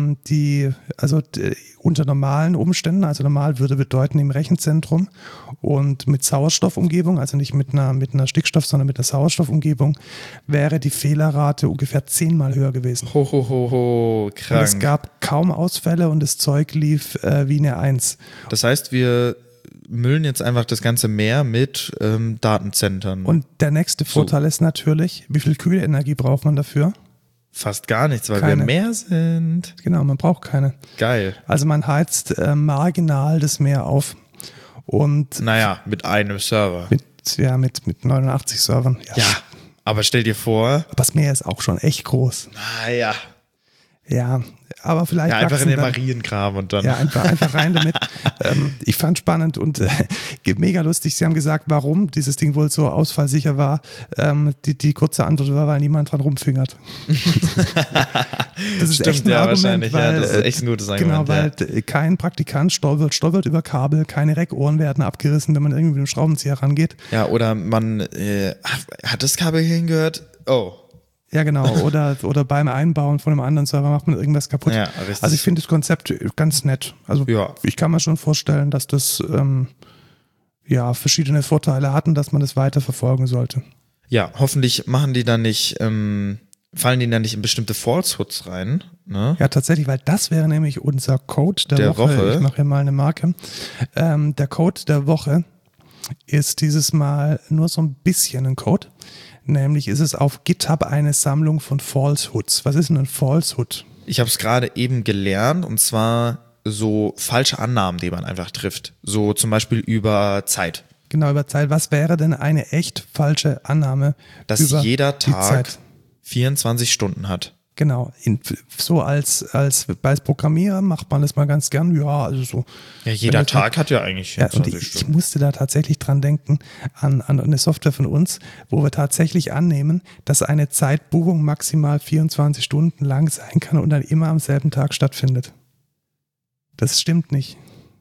S2: unter normalen Umständen, also normal würde bedeuten im Rechenzentrum und mit Sauerstoffumgebung, also nicht mit einer Stickstoff, sondern mit einer Sauerstoffumgebung, wäre die Fehlerrate ungefähr 10-mal höher gewesen.
S1: Krank.
S2: Und es gab kaum Ausfälle und das Zeug lief wie eine 1.
S1: Das heißt, wir müllen jetzt einfach das ganze Meer mit Datenzentren.
S2: Und der nächste Vorteil ist natürlich, wie viel Kühlenergie braucht man dafür?
S1: Fast gar nichts, weil wir mehr sind.
S2: Genau, man braucht keine.
S1: Geil.
S2: Also man heizt marginal das Meer auf. Und
S1: mit einem Server.
S2: Mit 89 Servern.
S1: Ja, aber stell dir vor.
S2: Das Meer ist auch schon echt groß.
S1: Naja.
S2: Ja, aber vielleicht.
S1: Ja, einfach in den Mariengraben und dann.
S2: Ja, einfach rein damit. Ich fand spannend und mega lustig. Sie haben gesagt, warum dieses Ding wohl so ausfallsicher war. Die kurze Antwort war, weil niemand dran rumfingert. Das ist
S1: Stimmt,
S2: echt ein Argument,
S1: wahrscheinlich.
S2: Weil,
S1: das ist echt ein gutes Argument.
S2: Genau, weil kein Praktikant stolpert über Kabel, keine Reckohren werden abgerissen, wenn man irgendwie mit dem Schraubenzieher rangeht.
S1: Ja, oder man hat das Kabel hingehört? Oh.
S2: Ja, genau. Oder beim Einbauen von einem anderen Server macht man irgendwas kaputt.
S1: Ja, richtig.
S2: Also ich finde das Konzept ganz nett. Also ich kann mir schon vorstellen, dass das verschiedene Vorteile hatten, dass man das weiter verfolgen sollte.
S1: Ja, hoffentlich fallen die dann nicht in bestimmte Falsehoods rein. Ne?
S2: Ja, tatsächlich, weil das wäre nämlich unser Code der Woche. Ich mache hier mal eine Marke. Der Code der Woche ist dieses Mal nur so ein bisschen ein Code. Nämlich ist es auf GitHub eine Sammlung von Falsehoods. Was ist denn ein Falsehood?
S1: Ich habe es gerade eben gelernt, und zwar so falsche Annahmen, die man einfach trifft. So zum Beispiel über Zeit.
S2: Genau, über Zeit. Was wäre denn eine echt falsche Annahme?
S1: Dass jeder Tag 24 Stunden hat.
S2: Genau, als Programmierer macht man das mal ganz gern. Ja, also so.
S1: Ja, jeder Tag hat ja eigentlich 24
S2: Stunden.
S1: Ich
S2: musste da tatsächlich dran denken, an eine Software von uns, wo wir tatsächlich annehmen, dass eine Zeitbuchung maximal 24 Stunden lang sein kann und dann immer am selben Tag stattfindet. Das stimmt nicht.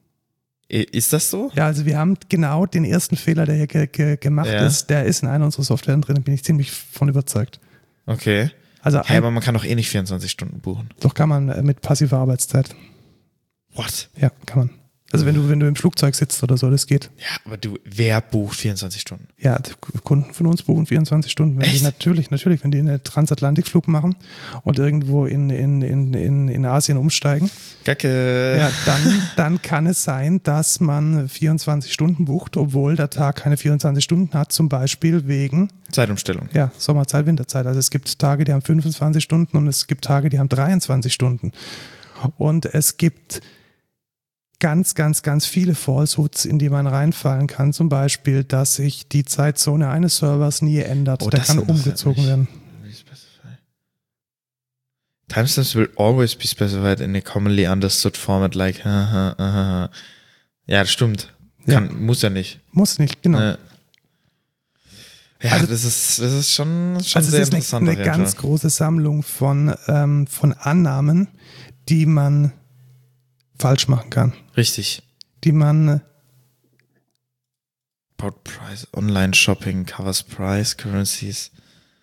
S1: Ist das so?
S2: Ja, also wir haben genau den ersten Fehler, der hier gemacht ist, der ist in einer unserer Software drin, bin ich ziemlich von überzeugt.
S1: Okay.
S2: Also
S1: aber man kann doch eh nicht 24 Stunden buchen.
S2: Doch, kann man mit passiver Arbeitszeit.
S1: What?
S2: Ja, kann man. Also wenn du im Flugzeug sitzt oder so, das geht.
S1: Ja, aber wer bucht 24 Stunden?
S2: Ja, Kunden von uns buchen 24 Stunden. Wenn die natürlich, wenn die einen Transatlantikflug machen und irgendwo in Asien umsteigen.
S1: Kacke.
S2: Ja, dann kann es sein, dass man 24 Stunden bucht, obwohl der Tag keine 24 Stunden hat, zum Beispiel wegen
S1: Zeitumstellung.
S2: Ja, Sommerzeit, Winterzeit. Also es gibt Tage, die haben 25 Stunden und es gibt Tage, die haben 23 Stunden. Und es gibt ganz, ganz, ganz viele Falsehoods, in die man reinfallen kann. Zum Beispiel, dass sich die Zeitzone eines Servers nie ändert. Der kann umgezogen werden.
S1: Timestamps will always be specified in a commonly understood format like Ja, das stimmt. Muss ja nicht.
S2: Muss nicht, genau.
S1: Ja, also, das ist schon
S2: also
S1: sehr interessant.
S2: Es ist eine ganz große Sammlung von Annahmen, die man falsch machen kann.
S1: Richtig.
S2: Die man
S1: About Price, Online Shopping, Covers Price, Currencies.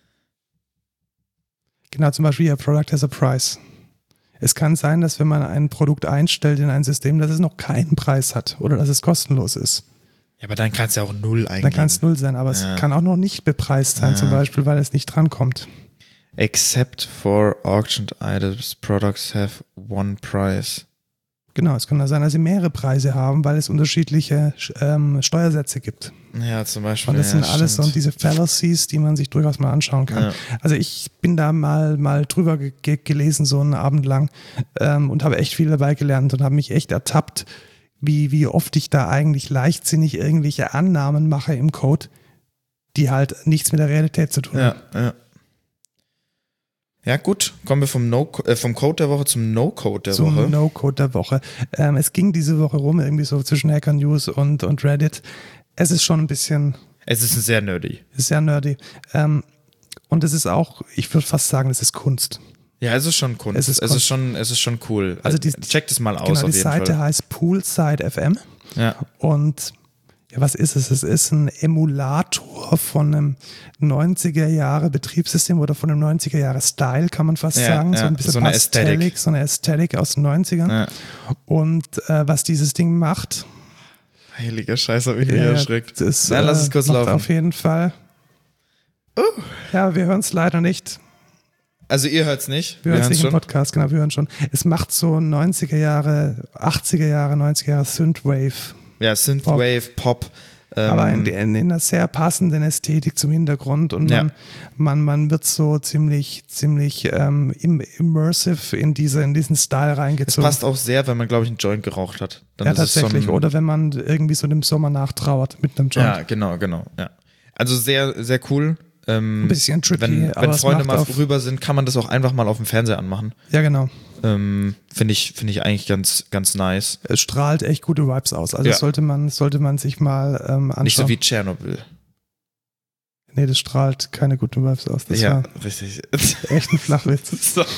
S2: Genau, zum Beispiel, Product has a price. Es kann sein, dass wenn man ein Produkt einstellt in ein System, dass es noch keinen Preis hat oder dass es kostenlos ist.
S1: Ja, aber dann kann es ja auch 0 eingeben.
S2: Dann kann es 0 sein, aber es kann auch noch nicht bepreist sein, zum Beispiel, weil es nicht drankommt.
S1: Except for auctioned items, products have one price.
S2: Genau, es kann sein, dass sie mehrere Preise haben, weil es unterschiedliche Steuersätze gibt.
S1: Ja, zum Beispiel.
S2: Und das sind alles so diese Fallacies, die man sich durchaus mal anschauen kann. Ja. Also ich bin da mal drüber gelesen, so einen Abend lang, und habe echt viel dabei gelernt und habe mich echt ertappt, wie oft ich da eigentlich leichtsinnig irgendwelche Annahmen mache im Code, die halt nichts mit der Realität zu tun haben.
S1: Ja. Ja gut, kommen wir vom Code der Woche zum No-Code der Woche.
S2: Zum No-Code der Woche. Es ging diese Woche rum, irgendwie so zwischen Hacker News und Reddit. Es ist schon ein bisschen...
S1: Es ist sehr nerdy.
S2: Sehr nerdy. Und es ist auch, ich würde fast sagen, es ist Kunst.
S1: Ja, es ist schon Kunst. Es ist schon cool.
S2: Also
S1: checkt es mal aus,
S2: genau,
S1: auf jeden Fall.
S2: Die Seite heißt Poolside FM.
S1: Ja.
S2: Und ja, was ist es? Es ist ein Emulator von einem 90er-Jahre-Betriebssystem oder von einem 90er-Jahre-Style, kann man fast sagen. So ein bisschen
S1: so eine Ästhetik.
S2: So eine Ästhetik aus den 90ern. Ja. Und was dieses Ding macht...
S1: Heiliger Scheiß, hab ich mich erschreckt.
S2: Lass es kurz laufen. Auf jeden Fall. Ja, wir hören es leider nicht.
S1: Also ihr hört es nicht?
S2: Wir hören es nicht im Podcast, genau, wir hören schon. Es macht so 90er Jahre, 80er Jahre, 90er Jahre Synthwave.
S1: Ja, Synthwave, Pop.
S2: Aber in einer sehr passenden Ästhetik zum Hintergrund und man wird so ziemlich immersive in diesen Style reingezogen.
S1: Es passt auch sehr, wenn man, glaube ich, einen Joint geraucht hat. Dann
S2: ja, tatsächlich. Oder wenn man irgendwie so dem Sommer nachtrauert mit einem Joint.
S1: Ja, genau. Ja. Also sehr, sehr cool.
S2: Ein bisschen tricky.
S1: Wenn Freunde mal rüber sind, kann man das auch einfach mal auf dem Fernseher anmachen.
S2: Ja, genau.
S1: Finde ich eigentlich ganz, ganz nice.
S2: Es strahlt echt gute Vibes aus. Also sollte man sich mal anschauen.
S1: Nicht so wie Tschernobyl.
S2: Nee, das strahlt keine guten Vibes aus. Das war
S1: richtig.
S2: Echt ein Flachwitz. Sorry.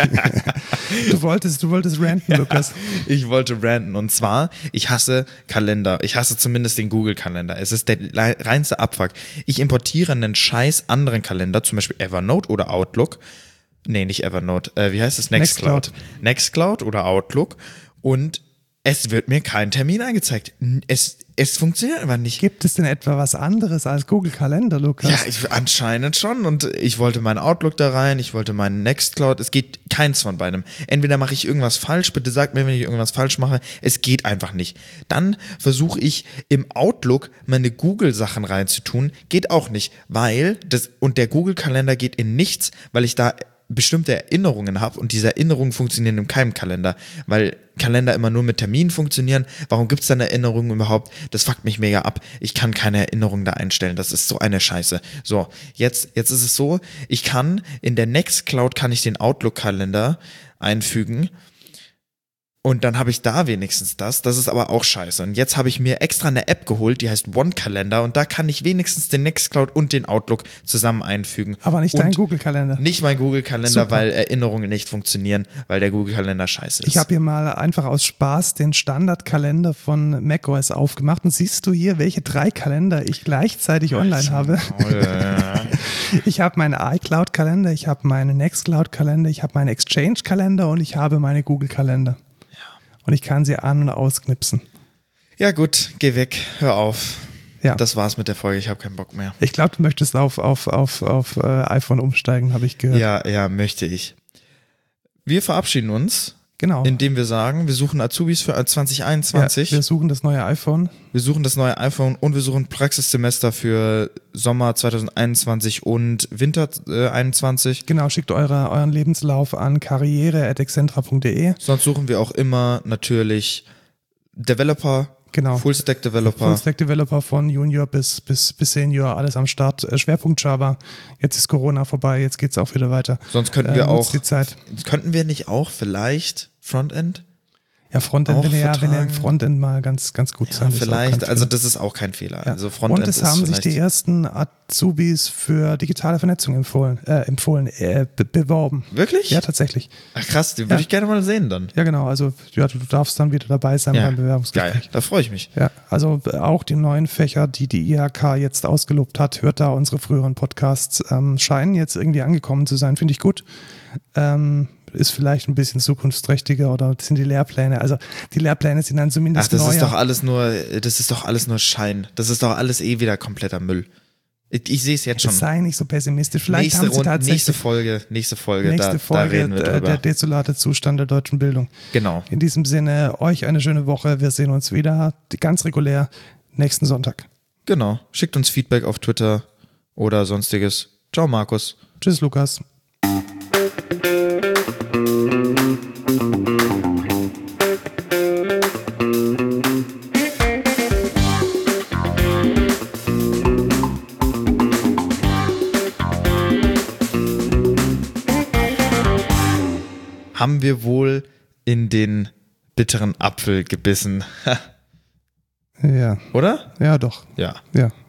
S2: Du wolltest ranten, Lukas.
S1: Ich wollte ranten. Und zwar, ich hasse Kalender. Ich hasse zumindest den Google-Kalender. Es ist der reinste Abfuck. Ich importiere einen scheiß anderen Kalender, zum Beispiel Evernote oder Outlook. Nee, nicht Evernote. Wie heißt es? Nextcloud. Nextcloud oder Outlook. Und es wird mir kein Termin angezeigt. Es funktioniert einfach nicht.
S2: Gibt es denn etwa was anderes als Google Kalender, Lukas?
S1: Ja, anscheinend schon. Und ich wollte meinen Outlook da rein, ich wollte meinen Nextcloud. Es geht keins von beidem. Entweder mache ich irgendwas falsch, bitte sagt mir, wenn ich irgendwas falsch mache. Es geht einfach nicht. Dann versuche ich im Outlook meine Google-Sachen reinzutun. Geht auch nicht, weil der Google-Kalender geht in nichts, weil ich da bestimmte Erinnerungen habe und diese Erinnerungen funktionieren in keinem Kalender, weil Kalender immer nur mit Terminen funktionieren. Warum gibt es dann Erinnerungen überhaupt? Das fuckt mich mega ab. Ich kann keine Erinnerungen da einstellen. Das ist so eine Scheiße. So, jetzt ist es so, ich kann in der Nextcloud den Outlook-Kalender einfügen. Und dann habe ich da wenigstens das. Das ist aber auch scheiße. Und jetzt habe ich mir extra eine App geholt, die heißt OneCalendar. Und da kann ich wenigstens den Nextcloud und den Outlook zusammen einfügen.
S2: Aber nicht dein Google-Kalender.
S1: Nicht mein Google-Kalender, weil Erinnerungen nicht funktionieren, weil der Google-Kalender scheiße ist.
S2: Ich habe hier mal einfach aus Spaß den Standardkalender von macOS aufgemacht. Und siehst du hier, welche 3 Kalender ich gleichzeitig online habe? Ich habe meinen iCloud-Kalender, ich habe meinen Nextcloud-Kalender, ich habe meinen Exchange-Kalender und ich habe meine Google-Kalender. Und ich kann sie an- und ausknipsen.
S1: Ja gut, geh weg, hör auf.
S2: Ja.
S1: Das war's mit der Folge, ich habe keinen Bock mehr.
S2: Ich glaube, du möchtest auf iPhone umsteigen, habe ich gehört.
S1: Ja, möchte ich. Wir verabschieden uns,
S2: genau,
S1: indem wir sagen, wir suchen Azubis für 2021.
S2: Ja, wir suchen das neue iPhone.
S1: Wir suchen das neue iPhone und wir suchen Praxissemester für Sommer 2021 und Winter 2021.
S2: Genau, schickt euren Lebenslauf an karriere@excentra.de.
S1: Sonst suchen wir auch immer natürlich Developer.
S2: Genau.
S1: Full-Stack-Developer
S2: von Junior bis Senior, alles am Start. Schwerpunkt Java. Jetzt ist Corona vorbei, jetzt geht's auch wieder weiter.
S1: Sonst könnten wir auch.
S2: Die Zeit.
S1: Könnten wir nicht auch vielleicht Frontend?
S2: Ja, Frontend, wenn ihr im Frontend mal ganz gut sein.
S1: Vielleicht, also das ist auch kein Fehler.
S2: Ja.
S1: Also Frontend
S2: und es haben sich die ersten Azubis für digitale Vernetzung beworben.
S1: Wirklich?
S2: Ja, tatsächlich.
S1: Ach krass, die würde ich gerne mal sehen dann.
S2: Ja, genau, also du darfst dann wieder dabei sein beim Bewerbungsgespräch.
S1: Geil, da freue ich mich.
S2: Ja, also auch die neuen Fächer, die IHK jetzt ausgelobt hat, hört da unsere früheren Podcasts, scheinen jetzt irgendwie angekommen zu sein, finde ich gut. Ist vielleicht ein bisschen zukunftsträchtiger oder sind die Lehrpläne. Also die Lehrpläne sind dann zumindest
S1: neuer. Das ist doch alles nur Schein. Das ist doch alles wieder kompletter Müll. Ich sehe es jetzt schon.
S2: Sei nicht so pessimistisch. Vielleicht
S1: nächste Folge, da reden wir drüber.
S2: Der desolate Zustand der deutschen Bildung.
S1: Genau.
S2: In diesem Sinne, euch eine schöne Woche. Wir sehen uns wieder ganz regulär nächsten Sonntag.
S1: Genau. Schickt uns Feedback auf Twitter oder sonstiges. Ciao, Markus.
S2: Tschüss, Lukas.
S1: Haben wir wohl in den bitteren Apfel gebissen.
S2: Ja.
S1: Oder?
S2: Ja, doch.
S1: Ja.
S2: Ja.